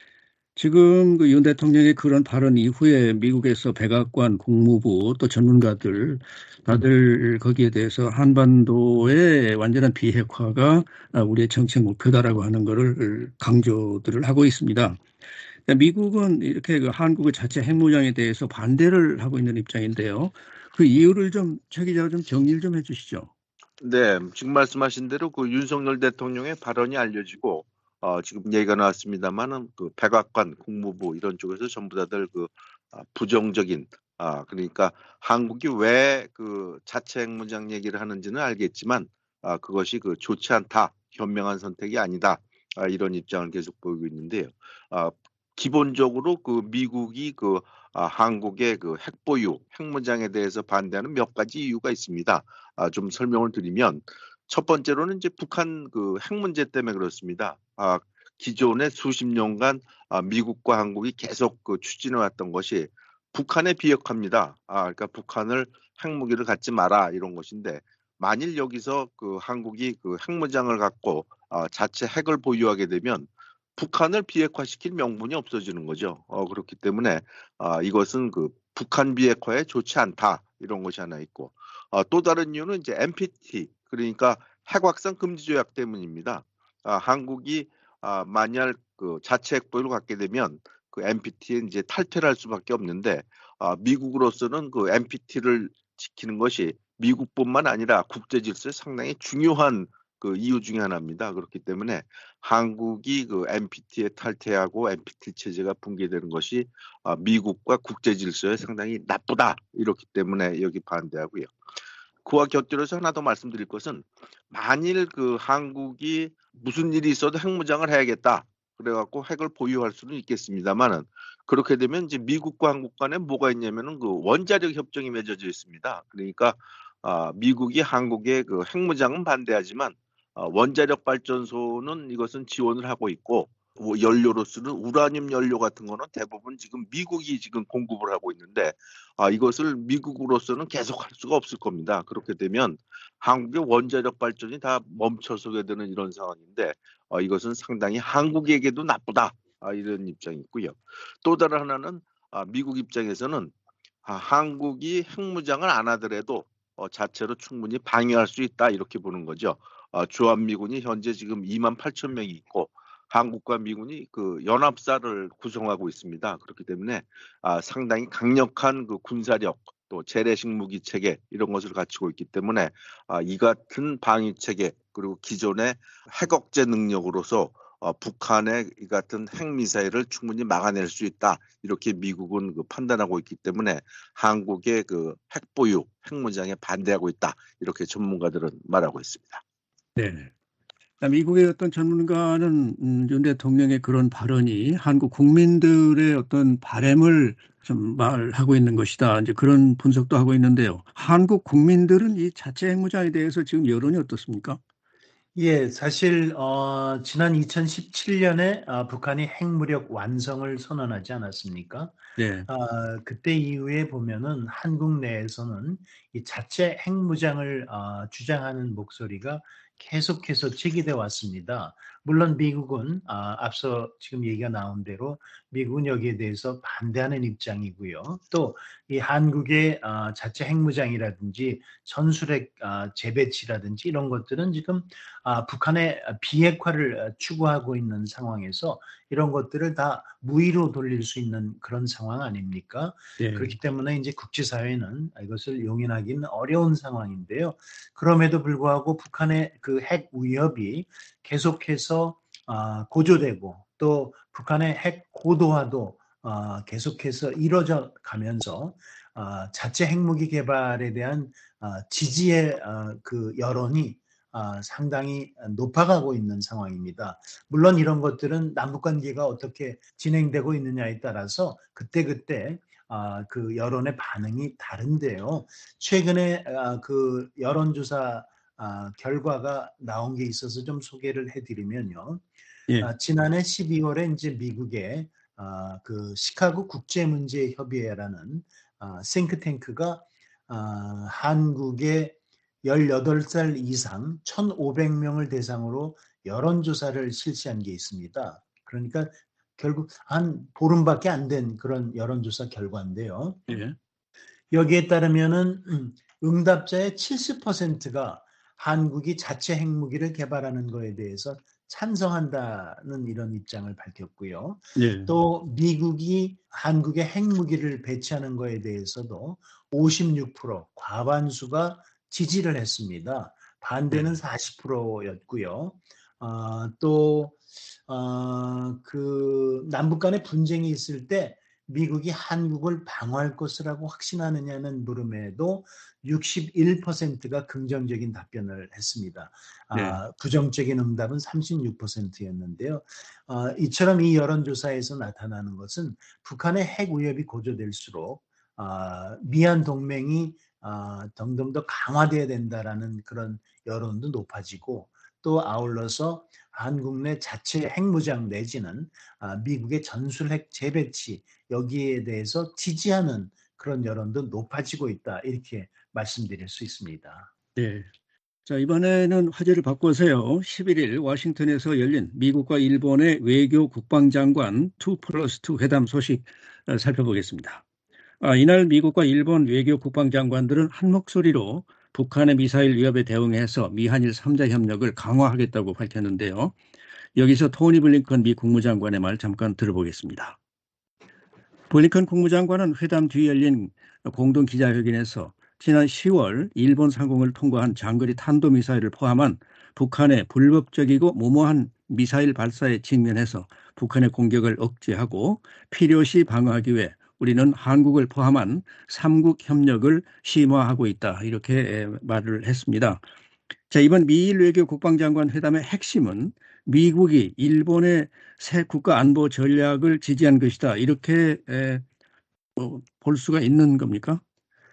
지금 그 윤 대통령의 그런 발언 이후에 미국에서 백악관, 국무부 또 전문가들 다들 거기에 대해서 한반도의 완전한 비핵화가 우리의 정책 목표다라고 하는 것을 강조들을 하고 있습니다. 미국은 이렇게 그 한국의 자체 핵무장에 대해서 반대를 하고 있는 입장인데요. 그 이유를 좀 최 기자가 좀 정리를 좀 해주시죠. 네, 지금 말씀하신 대로 그 윤석열 대통령의 발언이 알려지고 어, 지금 얘기가 나왔습니다만은 그 백악관, 국무부 이런 쪽에서 전부 다들 그 아, 부정적인 아 그러니까 한국이 왜 그 자체 핵무장 얘기를 하는지는 알겠지만 아 그것이 그 좋지 않다, 현명한 선택이 아니다, 아, 이런 입장을 계속 보이고 있는데요. 아 기본적으로 그 미국이 그 아, 한국의 그 핵보유, 핵무장에 대해서 반대하는 몇 가지 이유가 있습니다. 아, 좀 설명을 드리면 첫 번째로는 이제 북한 그 핵 문제 때문에 그렇습니다. 아, 기존에 수십 년간 아, 미국과 한국이 계속 그 추진해 왔던 것이 북한의 비핵화입니다. 아, 그러니까 북한을 핵무기를 갖지 마라, 이런 것인데 만일 여기서 그 한국이 그 핵무장을 갖고 아, 자체 핵을 보유하게 되면 북한을 비핵화시킬 명분이 없어지는 거죠. 어, 그렇기 때문에 아, 이것은 그 북한 비핵화에 좋지 않다, 이런 것이 하나 있고 어, 또 다른 이유는 이제 엠피티, 그러니까 핵확산 금지 조약 때문입니다. 아, 한국이 아, 만약 그 자체 핵보유를 갖게 되면 그 엠피티에 이제 탈퇴를 할 수밖에 없는데 아, 미국으로서는 그 엠피티를 지키는 것이 미국뿐만 아니라 국제 질서에 상당히 중요한 그 이유 중에 하나입니다. 그렇기 때문에 한국이 그 엠피티에 탈퇴하고 엠피티 체제가 붕괴되는 것이 아, 미국과 국제 질서에 상당히 나쁘다, 이렇기 때문에 여기 반대하고요. 그와 곁들여서 하나 더 말씀드릴 것은 만일 그 한국이 무슨 일이 있어도 핵무장을 해야겠다. 그래갖고 핵을 보유할 수는 있겠습니다만은 그렇게 되면 이제 미국과 한국 간에 뭐가 있냐면은 그 원자력 협정이 맺어져 있습니다. 그러니까 아, 미국이 한국의 그 핵무장은 반대하지만 아, 원자력 발전소는 이것은 지원을 하고 있고 뭐 연료로 쓰는 우라늄 연료 같은 거는 대부분 지금 미국이 지금 공급을 하고 있는데 아, 이것을 미국으로서는 계속 할 수가 없을 겁니다. 그렇게 되면 한국의 원자력 발전이 다 멈춰서게 되는 이런 상황인데 어, 이것은 상당히 한국에게도 나쁘다. 아, 이런 입장이 있고요. 또 다른 하나는 아, 미국 입장에서는 아, 한국이 핵무장을 안 하더라도 어, 자체로 충분히 방해할 수 있다 이렇게 보는 거죠. 어, 주한미군이 현재 지금 이만 팔천 명이 있고 한국과 미군이 그 연합사를 구성하고 있습니다. 그렇기 때문에 아, 상당히 강력한 그 군사력 또 재래식 무기 체계 이런 것을 갖추고 있기 때문에 아, 이 같은 방위 체계 그리고 기존의 핵 억제 능력으로서 어, 북한의 이 같은 핵미사일을 충분히 막아낼 수 있다 이렇게 미국은 그 판단하고 있기 때문에 한국의 그 핵보유 핵무장에 반대하고 있다 이렇게 전문가들은 말하고 있습니다. 네. 미국의 어떤 전문가는 음, 윤 대통령의 그런 발언이 한국 국민들의 어떤 바람을 좀 말하고 있는 것이다. 이제 그런 분석도 하고 있는데요. 한국 국민들은 이 자체 핵무장에 대해서 지금 여론이 어떻습니까? 예, 사실 어, 지난 이천십칠 년에 어, 북한이 핵무력 완성을 선언하지 않았습니까? 네. 어, 그때 이후에 보면은 한국 내에서는 이 자체 핵무장을 어, 주장하는 목소리가 계속해서 제기돼 왔습니다. 물론 미국은 아, 앞서 지금 얘기가 나온 대로 미국은 여기에 대해서 반대하는 입장이고요. 또 이 한국의 아, 자체 핵무장이라든지 전술핵 아, 재배치라든지 이런 것들은 지금 아, 북한의 비핵화를 추구하고 있는 상황에서 이런 것들을 다 무위로 돌릴 수 있는 그런 상황 아닙니까? 네. 그렇기 때문에 이제 국제사회는 이것을 용인하기는 어려운 상황인데요. 그럼에도 불구하고 북한의 그 핵 위협이 계속해서 아, 고조되고 또 북한의 핵 고도화도 아, 계속해서 이루어져 가면서 아, 자체 핵무기 개발에 대한 아, 지지의 아, 그 여론이 아, 상당히 높아가고 있는 상황입니다. 물론 이런 것들은 남북관계가 어떻게 진행되고 있느냐에 따라서 그때그때 아, 그 여론의 반응이 다른데요. 최근에 아, 그 여론조사 아, 결과가 나온 게 있어서 좀 소개를 해드리면요. 예. 아, 지난해 십이월에 이제 미국의 아, 그 시카고 국제문제협의회라는 아, 싱크탱크가 아, 한국의 열여덟 살 이상 천오백 명을 대상으로 여론조사를 실시한 게 있습니다. 그러니까 결국 한 보름밖에 안 된 그런 여론조사 결과인데요. 예. 여기에 따르면은 응답자의 칠십 퍼센트가 한국이 자체 핵무기를 개발하는 것에 대해서 찬성한다는 이런 입장을 밝혔고요. 예. 또 미국이 한국의 핵무기를 배치하는 것에 대해서도 오십육 퍼센트 과반수가 지지를 했습니다. 반대는 사십 퍼센트였고요. 어, 또 어, 그 남북 간의 분쟁이 있을 때 미국이 한국을 방어할 것이라고 확신하느냐는 물음에도 육십일 퍼센트가 긍정적인 답변을 했습니다. 네. 아, 부정적인 응답은 삼십육 퍼센트였는데요. 어, 이처럼 이 여론조사에서 나타나는 것은 북한의 핵 위협이 고조될수록 아, 미한 동맹이 아, 점점 더 강화돼야 된다라는 그런 여론도 높아지고 또 아울러서 한국 내 자체 핵무장 내지는 아, 미국의 전술핵 재배치 여기에 대해서 지지하는 그런 여론도 높아지고 있다 이렇게 말씀드릴 수 있습니다. 네. 자, 이번에는 화제를 바꿔서요. 십일 일 워싱턴에서 열린 미국과 일본의 외교 국방장관 투 플러스 투 회담 소식 살펴보겠습니다. 아, 이날 미국과 일본 외교 국방장관들은 한 목소리로 북한의 미사일 위협에 대응해서 미한일 삼 자 협력을 강화하겠다고 밝혔는데요. 여기서 토니 블링컨 미 국무장관의 말 잠깐 들어보겠습니다. 블링컨 국무장관은 회담 뒤 열린 공동 기자회견에서 지난 시월 일본 상공을 통과한 장거리 탄도미사일을 포함한 북한의 불법적이고 무모한 미사일 발사에 직면해서 북한의 공격을 억제하고 필요시 방어하기 위해 우리는 한국을 포함한 삼국 협력을 심화하고 있다. 이렇게 말을 했습니다. 자, 이번 미일 외교 국방장관 회담의 핵심은 미국이 일본의 새 국가 안보 전략을 지지한 것이다. 이렇게 에, 뭐, 볼 수가 있는 겁니까?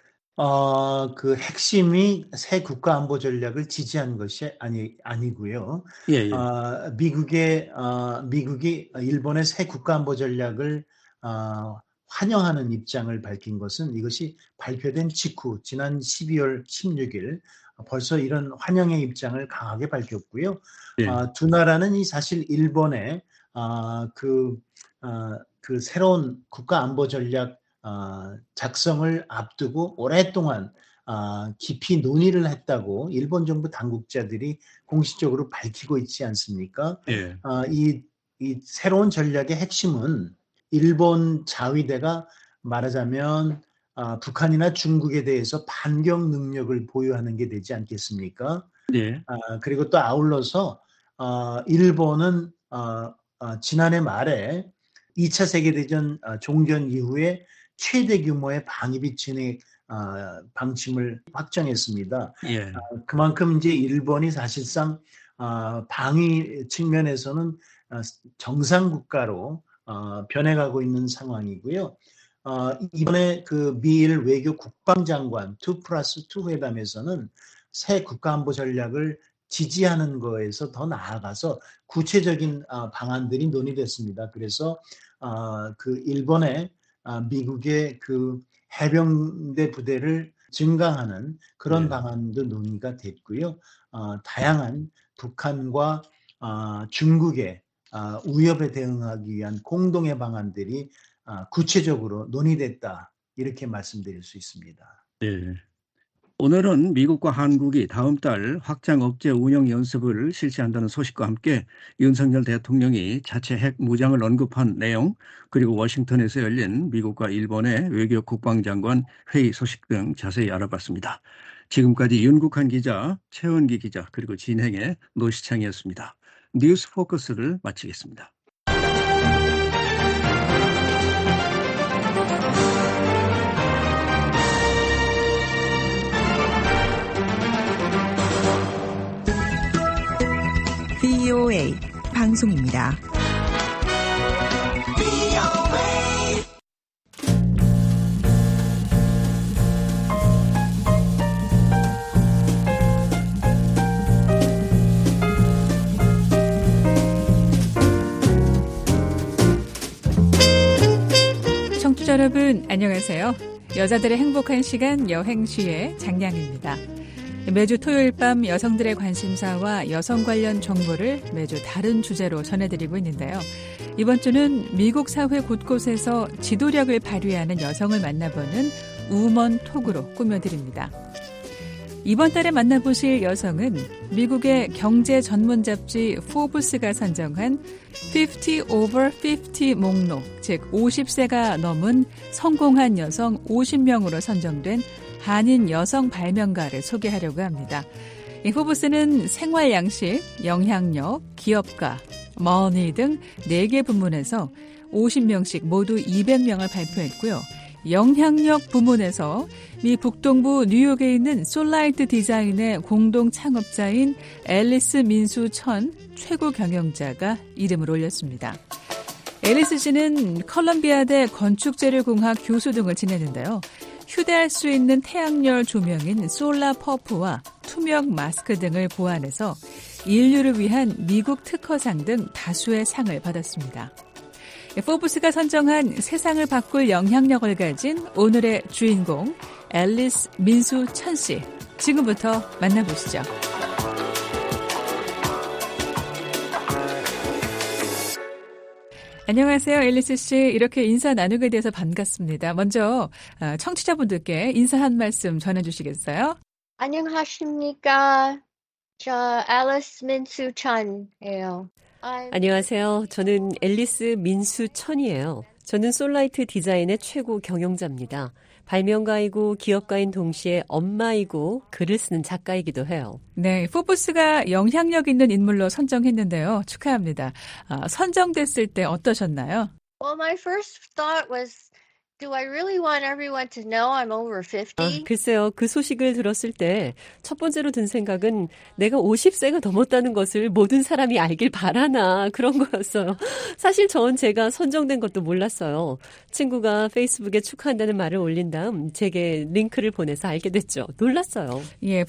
어, 그 핵심이 새 국가 안보 전략을 지지한 것이 아니, 아니고요. 예, 예. 어, 미국의, 어, 미국이 일본의 새 국가 안보 전략을 어, 환영하는 입장을 밝힌 것은 이것이 발표된 직후 지난 십이월 십육일 벌써 이런 환영의 입장을 강하게 밝혔고요. 예. 어, 두 나라는 이 사실 일본의 어, 그, 어, 그 새로운 국가 안보 전략 어, 작성을 앞두고 오랫동안 어, 깊이 논의를 했다고 일본 정부 당국자들이 공식적으로 밝히고 있지 않습니까? 예. 어, 이, 이 새로운 전략의 핵심은 일본 자위대가 말하자면 어, 북한이나 중국에 대해서 반격 능력을 보유하는 게 되지 않겠습니까? 예. 어, 그리고 또 아울러서 어, 일본은 어, 어, 지난해 말에 이 차 세계대전 어, 종전 이후에 최대 규모의 방위비 진액 어, 방침을 확정했습니다. 예. 어, 그만큼 이제 일본이 사실상 어, 방위 측면에서는 어, 정상 국가로 어, 변해가고 있는 상황이고요. 어, 이번에 그 미일 외교 국방장관 투 플러스 투 회담에서는 새 국가안보 전략을 지지하는 거에서 더 나아가서 구체적인 어, 방안들이 논의됐습니다. 그래서 어, 그 일본의 어, 미국의 그 해병대 부대를 증강하는 그런 네. 방안도 논의가 됐고요. 어, 다양한 북한과 어, 중국의 어, 위협에 대응하기 위한 공동의 방안들이 어, 구체적으로 논의됐다. 이렇게 말씀드릴 수 있습니다. 네. 오늘은 미국과 한국이 다음 달 확장 억제 운영 연습을 실시한다는 소식과 함께 윤석열 대통령이 자체 핵 무장을 언급한 내용, 그리고 워싱턴에서 열린 미국과 일본의 외교 국방장관 회의 소식 등 자세히 알아봤습니다. 지금까지 윤국한 기자, 최원기 기자, 그리고 진행의 노시창이었습니다. 뉴스 포커스를 마치겠습니다. 브이오에이 방송입니다. 청취자 여러분 안녕하세요. 여자들의 행복한 시간 여행시의 장량입니다. 매주 토요일 밤 여성들의 관심사와 여성 관련 정보를 매주 다른 주제로 전해드리고 있는데요. 이번 주는 미국 사회 곳곳에서 지도력을 발휘하는 여성을 만나보는 우먼 톡으로 꾸며드립니다. 이번 달에 만나보실 여성은 미국의 경제 전문 잡지 포브스가 선정한 오십 over 오십 목록, 즉 오십 세가 넘은 성공한 여성 오십 명으로 선정된 한인 여성 발명가를 소개하려고 합니다. 이 포브스는 생활 양식, 영향력, 기업가, 머니 등 네 개 부문에서 오십 명씩 모두 이백 명을 발표했고요. 영향력 부문에서 미 북동부 뉴욕에 있는 솔라이트 디자인의 공동 창업자인 앨리스 민수 천 최고 경영자가 이름을 올렸습니다. 앨리스 씨는 컬럼비아대 건축재료공학 교수 등을 지냈는데요. 휴대할 수 있는 태양열 조명인 솔라 퍼프와 투명 마스크 등을 보완해서 인류를 위한 미국 특허상 등 다수의 상을 받았습니다. 포브스가 선정한 세상을 바꿀 영향력을 가진 오늘의 주인공 앨리스 민수 천 씨, 지금부터 만나보시죠. 안녕하세요, 앨리스 씨. 이렇게 인사 나누게 돼서 반갑습니다. 먼저 청취자분들께 인사 한 말씀 전해주시겠어요? 안녕하십니까. 저 앨리스 민수 천이에요. 안녕하세요. 저는 앨리스 민수 천이에요. 저는 솔라이트 디자인의 최고 경영자입니다. 발명가이고 기업가인 동시에 엄마이고 글을 쓰는 작가이기도 해요. 네, 포브스가 영향력 있는 인물로 선정했는데요. 축하합니다. 아, 선정됐을 때 어떠셨나요? Well, my first thought was Do I really want everyone to know I'm over fifty? 아, 글쎄요. 그 소식을 들었을 때 첫 번째로 든 생각은 내가 오십 세가 넘었다는 것을 모든 사람이 알길 바라나 그런 거였어요. 사실 전 제가 선정된 것도 몰랐어요. 친구가 페이스북에 축하한다는 말을 올린 다음 제게 링크를 보내서 알게 됐죠. 놀랐어요. 예,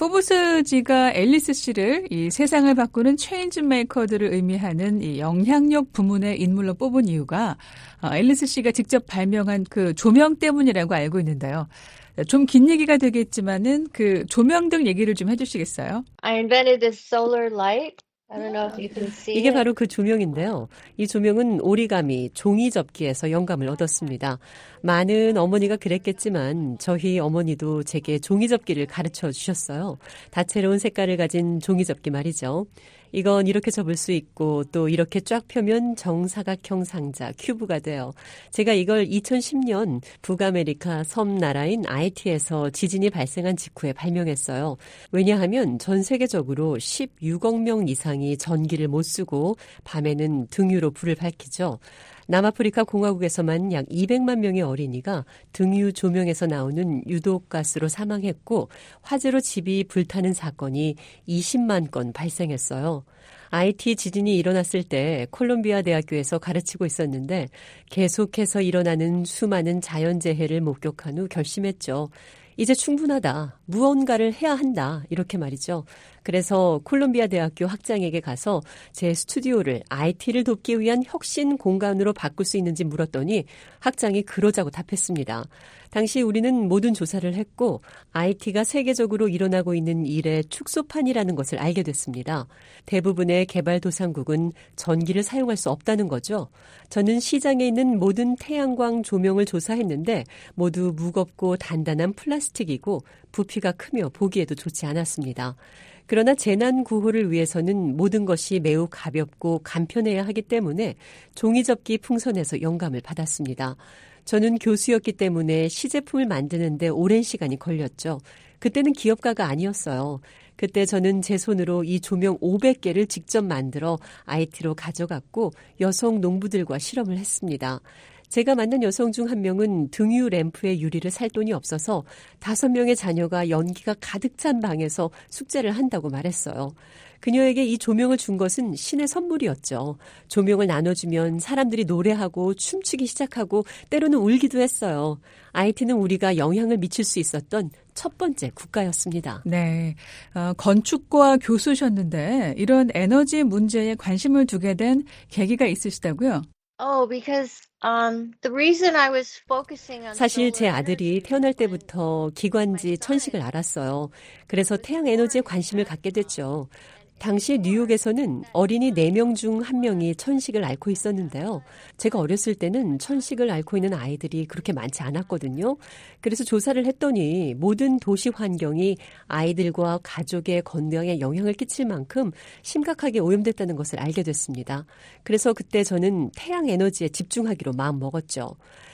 포브스지가 앨리스 씨를 이 세상을 바꾸는 체인지 메이커들을 의미하는 이 영향력 부문의 인물로 뽑은 이유가 어, 앨리스 씨가 직접 발명한 그 조명 때문이라고 알고 있는데요. 좀 긴 얘기가 되겠지만은 그 조명등 얘기를 좀 해주시겠어요? I invented this solar light. I don't know if you can see 이게 it. 바로 그 조명인데요. 이 조명은 오리가미, 종이접기에서 영감을 얻었습니다. 많은 어머니가 그랬겠지만 저희 어머니도 제게 종이접기를 가르쳐 주셨어요. 다채로운 색깔을 가진 종이접기 말이죠. 이건 이렇게 접을 수 있고 또 이렇게 쫙 펴면 정사각형 상자, 큐브가 돼요. 제가 이걸 이천십 년 북아메리카 섬나라인 아이티에서 지진이 발생한 직후에 발명했어요. 왜냐하면 전 세계적으로 십육억 명 이상이 전기를 못 쓰고 밤에는 등유로 불을 밝히죠. 남아프리카 공화국에서만 약 이백만 명의 어린이가 등유 조명에서 나오는 유독가스로 사망했고 화재로 집이 불타는 사건이 이십만 건 발생했어요. 아이티 지진이 일어났을 때 콜롬비아 대학교에서 가르치고 있었는데 계속해서 일어나는 수많은 자연재해를 목격한 후 결심했죠. 이제 충분하다. 무언가를 해야 한다. 이렇게 말이죠. 그래서 콜롬비아 대학교 학장에게 가서 제 스튜디오를 아이티를 돕기 위한 혁신 공간으로 바꿀 수 있는지 물었더니 학장이 그러자고 답했습니다. 당시 우리는 모든 조사를 했고 아이티가 세계적으로 일어나고 있는 일의 축소판이라는 것을 알게 됐습니다. 대부분의 개발도상국은 전기를 사용할 수 없다는 거죠. 저는 시장에 있는 모든 태양광 조명을 조사했는데 모두 무겁고 단단한 플라스틱이고 부피가 크며 보기에도 좋지 않았습니다. 그러나 재난 구호를 위해서는 모든 것이 매우 가볍고 간편해야 하기 때문에 종이접기 풍선에서 영감을 받았습니다. 저는 교수였기 때문에 시제품을 만드는데 오랜 시간이 걸렸죠. 그때는 기업가가 아니었어요. 그때 저는 제 손으로 이 조명 오백 개를 직접 만들어 아이티로 가져갔고 여성 농부들과 실험을 했습니다. 제가 만난 여성 중 한 명은 등유 램프의 유리를 살 돈이 없어서 다섯 명의 자녀가 연기가 가득 찬 방에서 숙제를 한다고 말했어요. 그녀에게 이 조명을 준 것은 신의 선물이었죠. 조명을 나눠주면 사람들이 노래하고 춤추기 시작하고 때로는 울기도 했어요. 아이티는 우리가 영향을 미칠 수 있었던 첫 번째 국가였습니다. 네, 어, 건축과 교수셨는데 이런 에너지 문제에 관심을 두게 된 계기가 있으시다고요? Oh, because um, the reason I was focusing on 사실 제 solar 아들이 energy 태어날 was when 때부터 기관지 천식을 알았어요. 그래서 태양 에너지에 관심을 갖게 됐죠. 당시 뉴욕에서는 어린이 네 명 중 한 명이 천식을 앓고 있었는데요. 제가 어렸을 때는 천식을 앓고 있는 아이들이 그렇게 많지 않았거든요. 그래서 조사를 했더니 모든 도시 환경이 아이들과 가족의 건강에 영향을 끼칠 만큼 심각하게 오염됐다는 것을 알게 됐습니다. 그래서 그때 저는 태양 에너지에 집중하기로 마음먹었죠.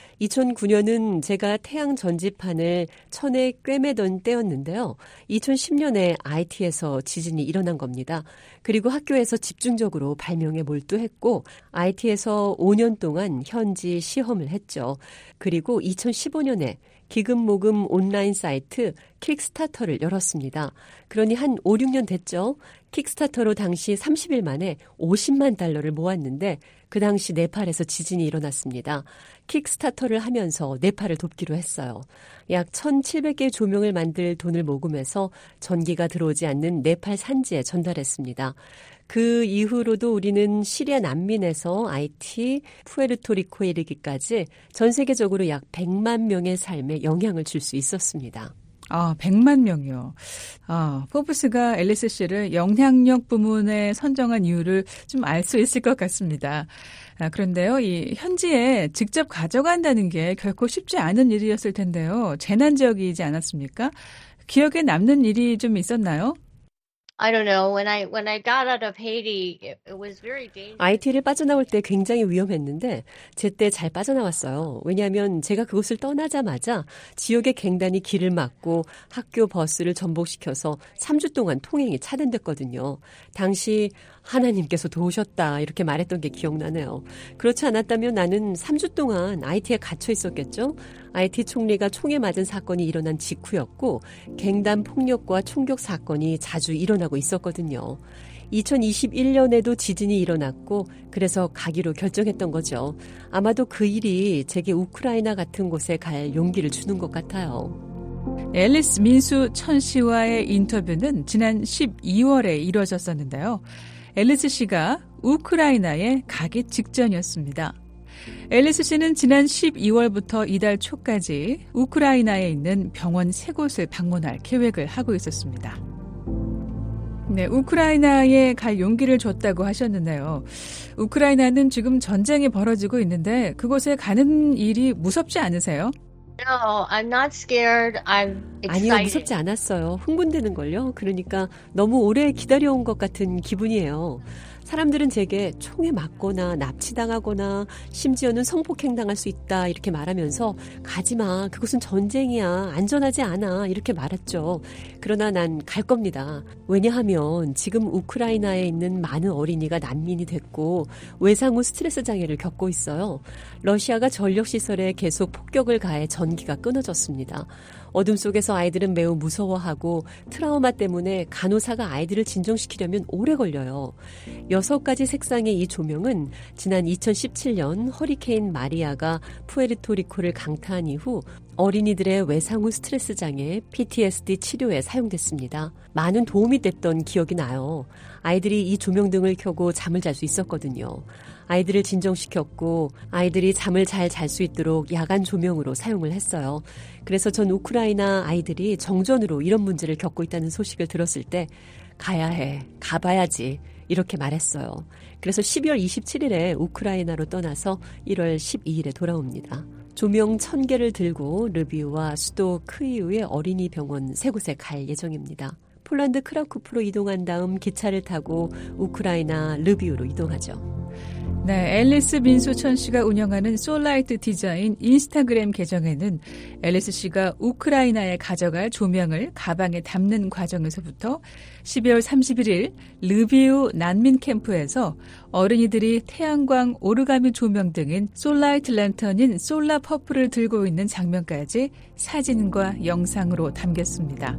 이천구 년은 제가 태양 전지판을 천에 꿰매던 때였는데요. 이천십 년에 아이티에서 지진이 일어난 겁니다. 그리고 학교에서 집중적으로 발명에 몰두했고 아이티에서 오 년 동안 현지 시험을 했죠. 그리고 이천십오 년에 기금 모금 온라인 사이트 킥스타터를 열었습니다. 그러니 한 오, 육 년 됐죠. 킥스타터로 당시 삼십 일 만에 오십만 달러를 모았는데 그 당시 네팔에서 지진이 일어났습니다. 킥스타터를 하면서 네팔을 돕기로 했어요. 약 천칠백 개의 조명을 만들 돈을 모금해서 전기가 들어오지 않는 네팔 산지에 전달했습니다. 그 이후로도 우리는 시리아 난민에서 아이티, 푸에르토리코에 이르기까지 전 세계적으로 약 백만 명의 삶에 영향을 줄 수 있었습니다. 아, 백만 명이요. 아, 포브스가 앨리스 씨를 영향력 부문에 선정한 이유를 좀 알 수 있을 것 같습니다. 아, 그런데요, 이 현지에 직접 가져간다는 게 결코 쉽지 않은 일이었을 텐데요. 재난 지역이지 않았습니까? 기억에 남는 일이 좀 있었나요? I don't know. When I when I got out of Haiti, it, it was very dangerous. 아이티를 빠져나올 때 굉장히 위험했는데 제때 잘 빠져나왔어요. 왜냐하면 제가 그곳을 떠나자마자 지역의 갱단이 길을 막고 학교 버스를 전복시켜서 삼 주 동안 통행이 차단됐거든요. 당시 하나님께서 도우셨다 이렇게 말했던 게 기억나네요. 그렇지 않았다면 나는 삼 주 동안 아이티에 갇혀 있었겠죠. 아이티 총리가 총에 맞은 사건이 일어난 직후였고 갱단 폭력과 총격 사건이 자주 일어나고 있었거든요. 이천이십일 년에도 지진이 일어났고 그래서 가기로 결정했던 거죠. 아마도 그 일이 제게 우크라이나 같은 곳에 갈 용기를 주는 것 같아요. 앨리스 민수 천 씨와의 인터뷰는 지난 십이월에 이루어졌었는데요. 앨리스 씨가 우크라이나에 가기 직전이었습니다. 앨리스 씨는 지난 십이월부터 이달 초까지 우크라이나에 있는 병원 세 곳을 방문할 계획을 하고 있었습니다. 네, 우크라이나에 갈 용기를 줬다고 하셨는데요. 우크라이나는 지금 전쟁이 벌어지고 있는데 그곳에 가는 일이 무섭지 않으세요? No, I'm not scared. I'm excited. 아니요, 무섭지 않았어요. 흥분되는걸요. 그러니까 너무 오래 기다려온 것 같은 기분이에요. 사람들은 제게 총에 맞거나 납치당하거나 심지어는 성폭행당할 수 있다 이렇게 말하면서 가지마, 그곳은 전쟁이야, 안전하지 않아 이렇게 말했죠. 그러나 난 갈 겁니다. 왜냐하면 지금 우크라이나에 있는 많은 어린이가 난민이 됐고 외상 후 스트레스 장애를 겪고 있어요. 러시아가 전력시설에 계속 폭격을 가해 전기가 끊어졌습니다. 어둠 속에서 아이들은 매우 무서워하고 트라우마 때문에 간호사가 아이들을 진정시키려면 오래 걸려요. 여섯 가지 색상의 이 조명은 지난 이천십칠 년 허리케인 마리아가 푸에르토리코를 강타한 이후 어린이들의 외상 후 스트레스 장애, 피티에스디 치료에 사용됐습니다. 많은 도움이 됐던 기억이 나요. 아이들이 이 조명등을 켜고 잠을 잘 수 있었거든요. 아이들을 진정시켰고 아이들이 잠을 잘 잘 수 있도록 야간 조명으로 사용을 했어요. 그래서 전 우크라이나 아이들이 정전으로 이런 문제를 겪고 있다는 소식을 들었을 때 가야 해, 가봐야지 이렇게 말했어요. 그래서 십이월 이십칠일에 우크라이나로 떠나서 일월 십이일에 돌아옵니다. 조명 천 개를 들고 르비우와 수도 크이우의 어린이 병원 세 곳에 갈 예정입니다. 폴란드 크라쿠프로 이동한 다음 기차를 타고 우크라이나 르비우로 이동하죠. 네, 앨리스 민수천 씨가 운영하는 솔라이트 디자인 인스타그램 계정에는 앨리스 씨가 우크라이나에 가져갈 조명을 가방에 담는 과정에서부터 십이월 삼십일일 르비우 난민 캠프에서 어린이들이 태양광 오르가미 조명 등인 솔라이트 랜턴인 솔라 퍼플을 들고 있는 장면까지 사진과 영상으로 담겼습니다.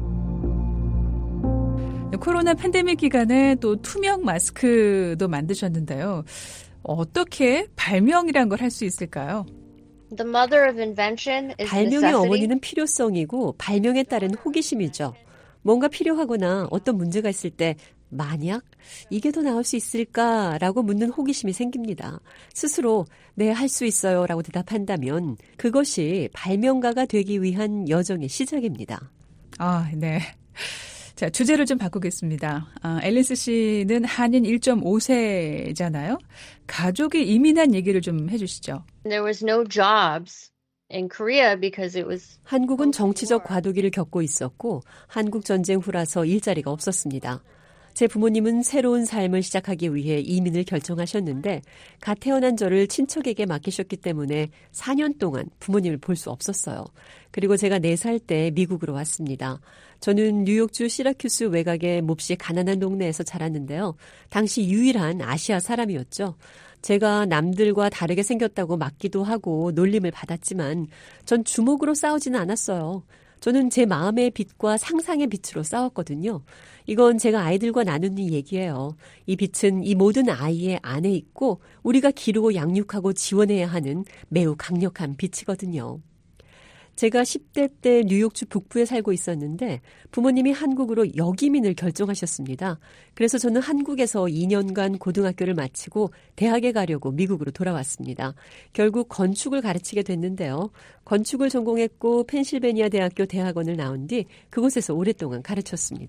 코로나 팬데믹 기간에 또 투명 마스크도 만드셨는데요. 어떻게 발명이란 걸 할 수 있을까요? The mother of invention is 발명의 necessity. 어머니는 필요성이고 발명에 따른 호기심이죠. 뭔가 필요하거나 어떤 문제가 있을 때 만약 이게 더 나을 수 있을까라고 묻는 호기심이 생깁니다. 스스로 네, 할 수 있어요 라고 대답한다면 그것이 발명가가 되기 위한 여정의 시작입니다. 아, 네. 자, 주제를 좀 바꾸겠습니다. 아, 앨리스 씨는 한인 일 점 오 세잖아요. 가족이 이민한 얘기를 좀 해주시죠. There was no jobs in Korea because it was. 한국은 정치적 과도기를 겪고 있었고 한국 전쟁 후라서 일자리가 없었습니다. 제 부모님은 새로운 삶을 시작하기 위해 이민을 결정하셨는데 갓 태어난 저를 친척에게 맡기셨기 때문에 사 년 동안 부모님을 볼 수 없었어요. 그리고 제가 네 살 때 미국으로 왔습니다. 저는 뉴욕주 시라큐스 외곽의 몹시 가난한 동네에서 자랐는데요. 당시 유일한 아시아 사람이었죠. 제가 남들과 다르게 생겼다고 맞기도 하고 놀림을 받았지만 전 주먹으로 싸우지는 않았어요. 저는 제 마음의 빛과 상상의 빛으로 싸웠거든요. 이건 제가 아이들과 나누는 얘기예요. 이 빛은 이 모든 아이의 안에 있고 우리가 기르고 양육하고 지원해야 하는 매우 강력한 빛이거든요. 제가 십 대 때 뉴욕주 북부에 살고 있었는데 부모님이 한국으로 역이민을 결정하셨습니다. 그래서 저는 한국에서 이 년간 고등학교를 마치고 대학에 가려고 미국으로 돌아왔습니다. 결국 건축을 가르치게 됐는데요. 건축을 전공했고 펜실베니아 대학교 대학원을 나온 뒤 그곳에서 오랫동안 가르쳤습니다.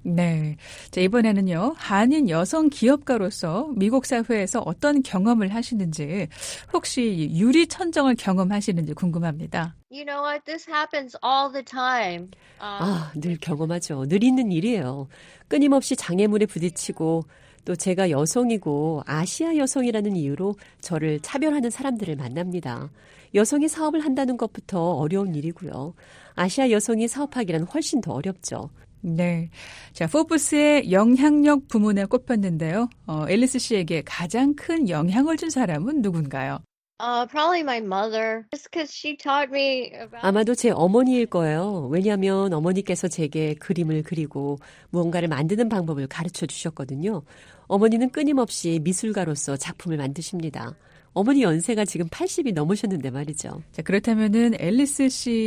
네. 자, 이번에는요, 한인 여성 기업가로서 미국 사회에서 어떤 경험을 하시는지, 혹시 유리천정을 경험하시는지 궁금합니다. You know what? This happens all the time. Um, 아, 늘 경험하죠. 늘 있는 일이에요. 끊임없이 장애물에 부딪히고 또 제가 여성이고 아시아 여성이라는 이유로 저를 차별하는 사람들을 만납니다. 여성이 사업을 한다는 것부터 어려운 일이고요. 아시아 여성이 사업하기란 훨씬 더 어렵죠. 네. 자, 포브스의 영향력 부문에 꼽혔는데요. 어, 앨리스 씨에게 가장 큰 영향을 준 사람은 누군가요? uh, probably my mother, just because she taught me about. 아마도 제 어머니일 거예요. 왜냐하면 어머니께서 제게 그림을 그리고 무언가를 만드는 방법을 가르쳐 주셨거든요. 어머니는 끊임없이 미술가로서 작품을 만드십니다. 어머니 연세가 지금 팔십이 넘으셨는데 말이죠. 자, 그렇다면은 앨리스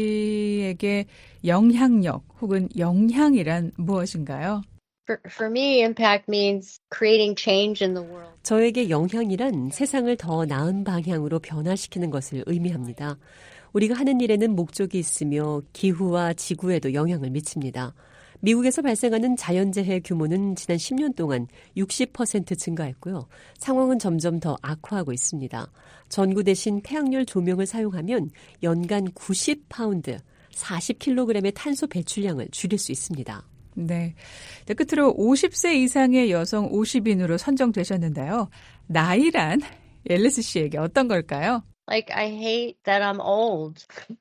씨에게 영향력 혹은 영향이란 무엇인가요? For, for me, impact means creating change in the world. 저에게 영향이란 세상을 더 나은 방향으로 변화시키는 것을 의미합니다. 우리가 하는 일에는 목적이 있으며 기후와 지구에도 영향을 미칩니다. 미국에서 발생하는 자연재해 규모는 지난 십 년 동안 육십 퍼센트 증가했고요. 상황은 점점 더 악화하고 있습니다. 전구 대신 태양열 조명을 사용하면 연간 구십 파운드, 사십 킬로그램의 탄소 배출량을 줄일 수 있습니다. 네. 네, 끝으로 오십 세 이상의 여성 오십 인으로 선정되셨는데요. 나이란 앨리스 씨에게 어떤 걸까요? Like, I hate that I'm old.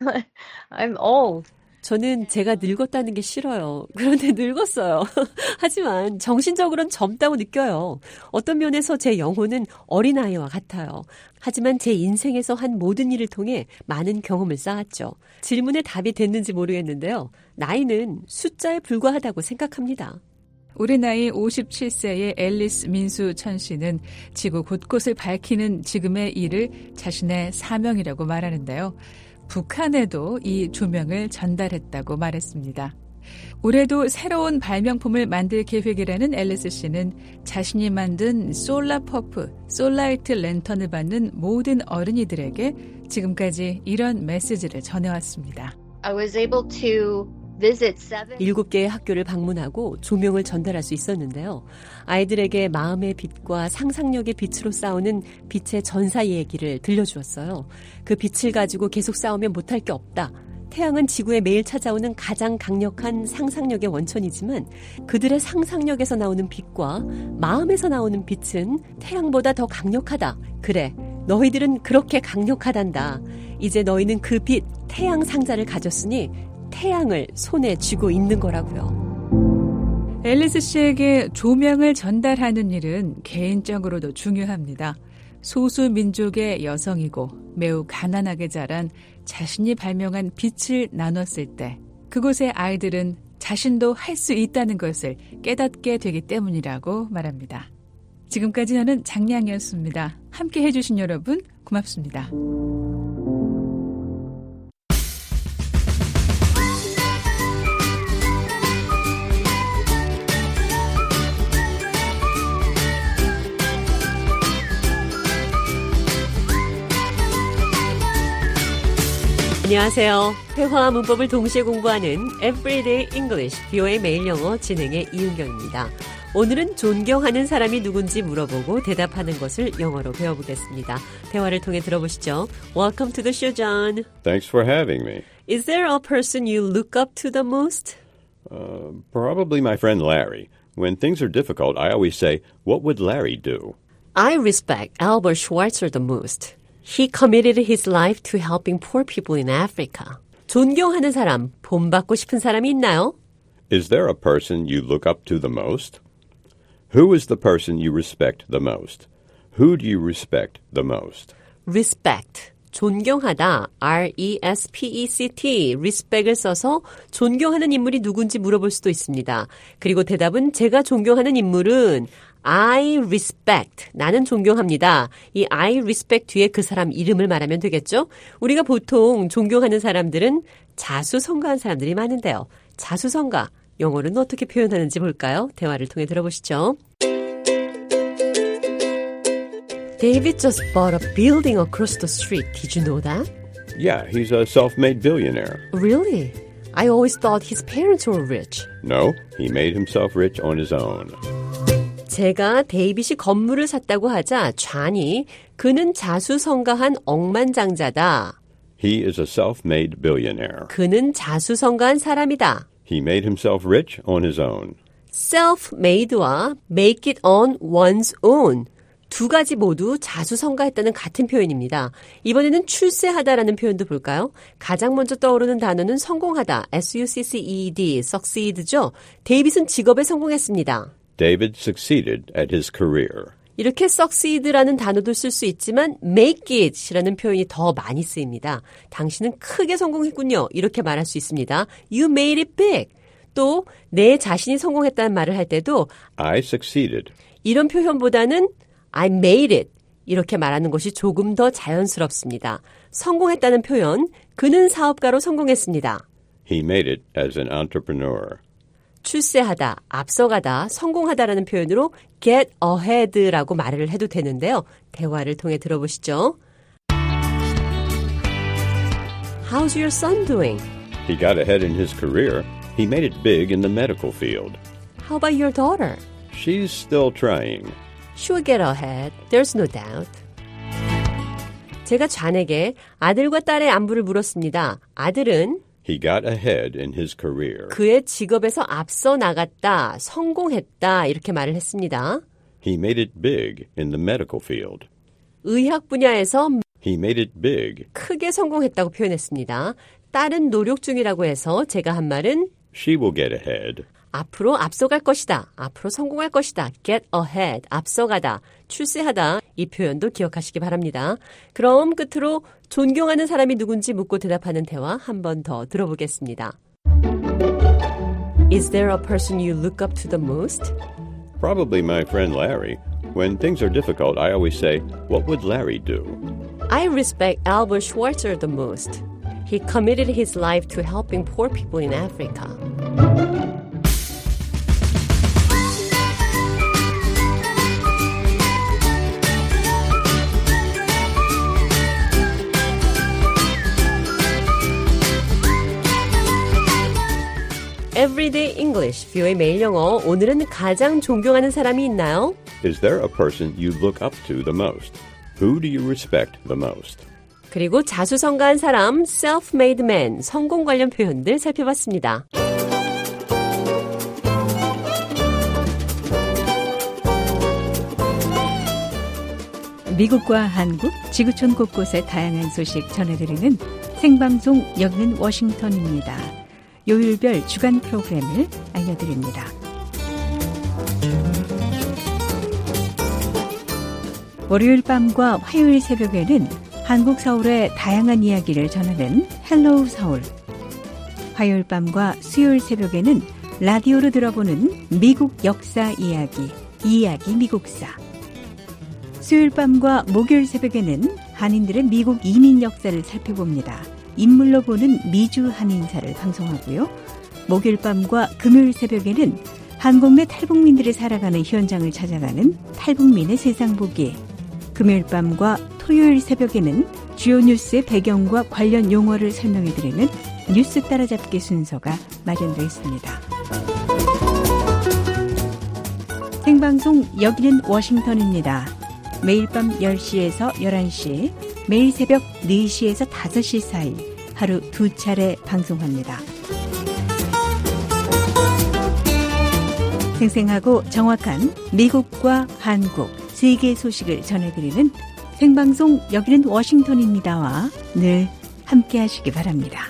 I'm old. 저는 제가 늙었다는 게 싫어요. 그런데 늙었어요. 하지만 정신적으로는 젊다고 느껴요. 어떤 면에서 제 영혼은 어린아이와 같아요. 하지만 제 인생에서 한 모든 일을 통해 많은 경험을 쌓았죠. 질문에 답이 됐는지 모르겠는데요. 나이는 숫자에 불과하다고 생각합니다. 올해 나이 오십칠 세의 앨리스 민수천 씨는 지구 곳곳을 밝히는 지금의 일을 자신의 사명이라고 말하는데요. 북한에도 이 조명을 전달했다고 말했습니다. 올해도 새로운 발명품을 만들 계획이라는 앨리스 씨는 자신이 만든 솔라 퍼프, 솔라이트 랜턴을 받는 모든 어린이들에게 지금까지 이런 메시지를 전해왔습니다. I was able to visit seven. 일곱 개의 학교를 방문하고 조명을 전달할 수 있었는데요. 아이들에게 마음의 빛과 상상력의 빛으로 싸우는 빛의 전사 얘기를 들려주었어요. 그 빛을 가지고 계속 싸우면 못할 게 없다. 태양은 지구에 매일 찾아오는 가장 강력한 상상력의 원천이지만 그들의 상상력에서 나오는 빛과 마음에서 나오는 빛은 태양보다 더 강력하다. 그래, 너희들은 그렇게 강력하단다. 이제 너희는 그 빛, 태양 상자를 가졌으니 태양을 손에 쥐고 있는 거라고요. 앨리스 씨에게 조명을 전달하는 일은 개인적으로도 중요합니다. 소수 민족의 여성이고 매우 가난하게 자란 자신이 발명한 빛을 나눴을 때 그곳의 아이들은 자신도 할 수 있다는 것을 깨닫게 되기 때문이라고 말합니다. 지금까지 저는 장량이었습니다. 함께 해주신 여러분 고맙습니다. 안녕하세요. 회화와 문법을 동시에 공부하는 Everyday English, 비오에이 매일 영어 진행의 이은경입니다. 오늘은 존경하는 사람이 누군지 물어보고 대답하는 것을 영어로 배워보겠습니다. 대화를 통해 들어보시죠. Welcome to the show, John. Thanks for having me. Is there a person you look up to the most? Uh, probably my friend Larry. When things are difficult, I always say, what would Larry do? I respect Albert Schweitzer the most. He committed his life to helping poor people in Africa. 존경하는 사람, 본받고 싶은 사람이 있나요? Is there a person you look up to the most? Who is the person you respect the most? Who do you respect the most? Respect, 존경하다, R E S P E C T, respect을 써서 존경하는 인물이 누군지 물어볼 수도 있습니다. 그리고 대답은 제가 존경하는 인물은 I respect, 나는 존경합니다. 이 I respect 뒤에 그 사람 이름을 말하면 되겠죠? 우리가 보통 존경하는 사람들은 자수성가한 사람들이 많은데요. 자수성가, 영어로는 어떻게 표현하는지 볼까요? 대화를 통해 들어보시죠. David just bought a building across the street. Did you know that? Yeah, he's a self-made billionaire. Really? I always thought his parents were rich. No, he made himself rich on his own. 제가 데이빗이 건물을 샀다고 하자 좌니 그는 자수성가한 억만장자다. He is a self-made billionaire. 그는 자수성가한 사람이다. He made himself rich on his own. self-made와 make it on one's own 두 가지 모두 자수성가했다는 같은 표현입니다. 이번에는 출세하다라는 표현도 볼까요? 가장 먼저 떠오르는 단어는 성공하다, S-U-C-C-E-D, succeed죠. 데이빗은 직업에 성공했습니다. David succeeded at his career. 이렇게 succeed라는 단어도 쓸 수 있지만 make it이라는 표현이 더 많이 쓰입니다. 당신은 크게 성공했군요. 이렇게 말할 수 있습니다. You made it big. 또 내 자신이 성공했다는 말을 할 때도 I succeeded. 이런 표현보다는 I made it 이렇게 말하는 것이 조금 더 자연스럽습니다. 성공했다는 표현, 그는 사업가로 성공했습니다. He made it as an entrepreneur. 출세하다, 앞서가다, 성공하다라는 표현으로 get ahead라고 말을 해도 되는데요. 대화를 통해 들어보시죠. How's your son doing? He got ahead in his career. He made it big in the medical field. How about your daughter? She's still trying. She'll get ahead. There's no doubt. 제가 좌에게 아들과 딸의 안부를 물었습니다. 아들은 He got ahead in his career. 그의 직업에서 앞서 나갔다, 성공했다 이렇게 말을 했습니다. He made it big in the medical field. 의학 분야에서 He made it big. 크게 성공했다고 표현했습니다. 딸은 노력 중이라고 해서 제가 한 말은 She will get ahead. 앞으로 앞서갈 것이다. 앞으로 성공할 것이다. get ahead, 앞서가다, 출세하다 이 표현도 기억하시기 바랍니다. 그럼 끝으로 존경하는 사람이 누군지 묻고 대답하는 대화 한 번 더 들어보겠습니다. Is there a person you look up to the most? Probably my friend Larry. When things are difficult, I always say, what would Larry do? I respect Albert Schweitzer the most. He committed his life to helping poor people in Africa. Everyday English, 뷰의 매일 영어. 오늘은 가장 존경하는 사람이 있나요? Is there a person you look up to the most? Who do you respect the most? 그리고 자수성가한 사람, self-made man, 성공 관련 표현들 살펴봤습니다. 미국과 한국, 지구촌 곳곳의 다양한 소식 전해드리는 생방송 여기는 워싱턴입니다. 요일별 주간 프로그램을 알려드립니다. 월요일 밤과 화요일 새벽에는 한국 서울의 다양한 이야기를 전하는 헬로우 서울. 화요일 밤과 수요일 새벽에는 라디오로 들어보는 미국 역사 이야기, 이야기 미국사. 수요일 밤과 목요일 새벽에는 한인들의 미국 이민 역사를 살펴봅니다. 인물로 보는 미주 한인사를 방송하고요. 목요일 밤과 금요일 새벽에는 한국 내 탈북민들이 살아가는 현장을 찾아가는 탈북민의 세상 보기. 금요일 밤과 토요일 새벽에는 주요 뉴스의 배경과 관련 용어를 설명해드리는 뉴스 따라잡기 순서가 마련되어 있습니다. 생방송 여기는 워싱턴입니다. 매일 밤 열 시에서 열한 시, 매일 새벽 네 시에서 다섯 시 사이 하루 두 차례 방송합니다. 생생하고 정확한 미국과 한국, 세계 소식을 전해드리는 생방송 여기는 워싱턴입니다와 늘 함께 하시기 바랍니다.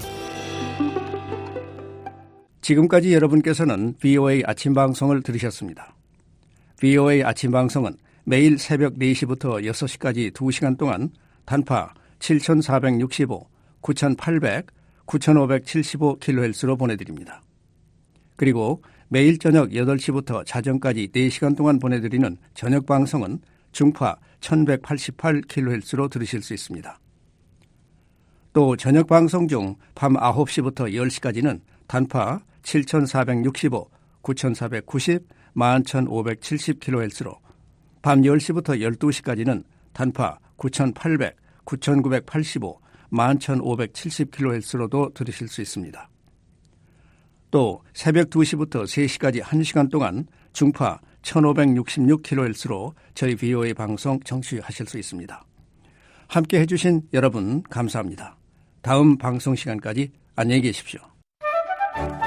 지금까지 여러분께서는 브이오에이 아침 방송을 들으셨습니다. 브이오에이 아침 방송은 매일 새벽 네 시부터 여섯 시까지 두 시간 동안 단파 칠천사백육십오, 구천팔백, 구천오백칠십오 킬로헤르츠로 보내드립니다. 그리고 매일 저녁 여덟 시부터 자정까지 네 시간 동안 보내드리는 저녁 방송은 중파 천백팔십팔 킬로헤르츠로 들으실 수 있습니다. 또 저녁 방송 중 밤 아홉 시부터 열 시까지는 단파 칠천사백육십오, 구천사백구십, 만 천오백칠십 킬로헤르츠로 밤 열 시부터 열두 시까지는 단파 구천팔백, 구천구백팔십오, 만 천오백칠십 킬로헤르츠로도 들으실 수 있습니다. 또 새벽 두 시부터 세 시까지 한 시간 동안 중파 천오백육십육 킬로헤르츠로 저희 비오에이 방송 청취하실 수 있습니다. 함께 해주신 여러분 감사합니다. 다음 방송 시간까지 안녕히 계십시오.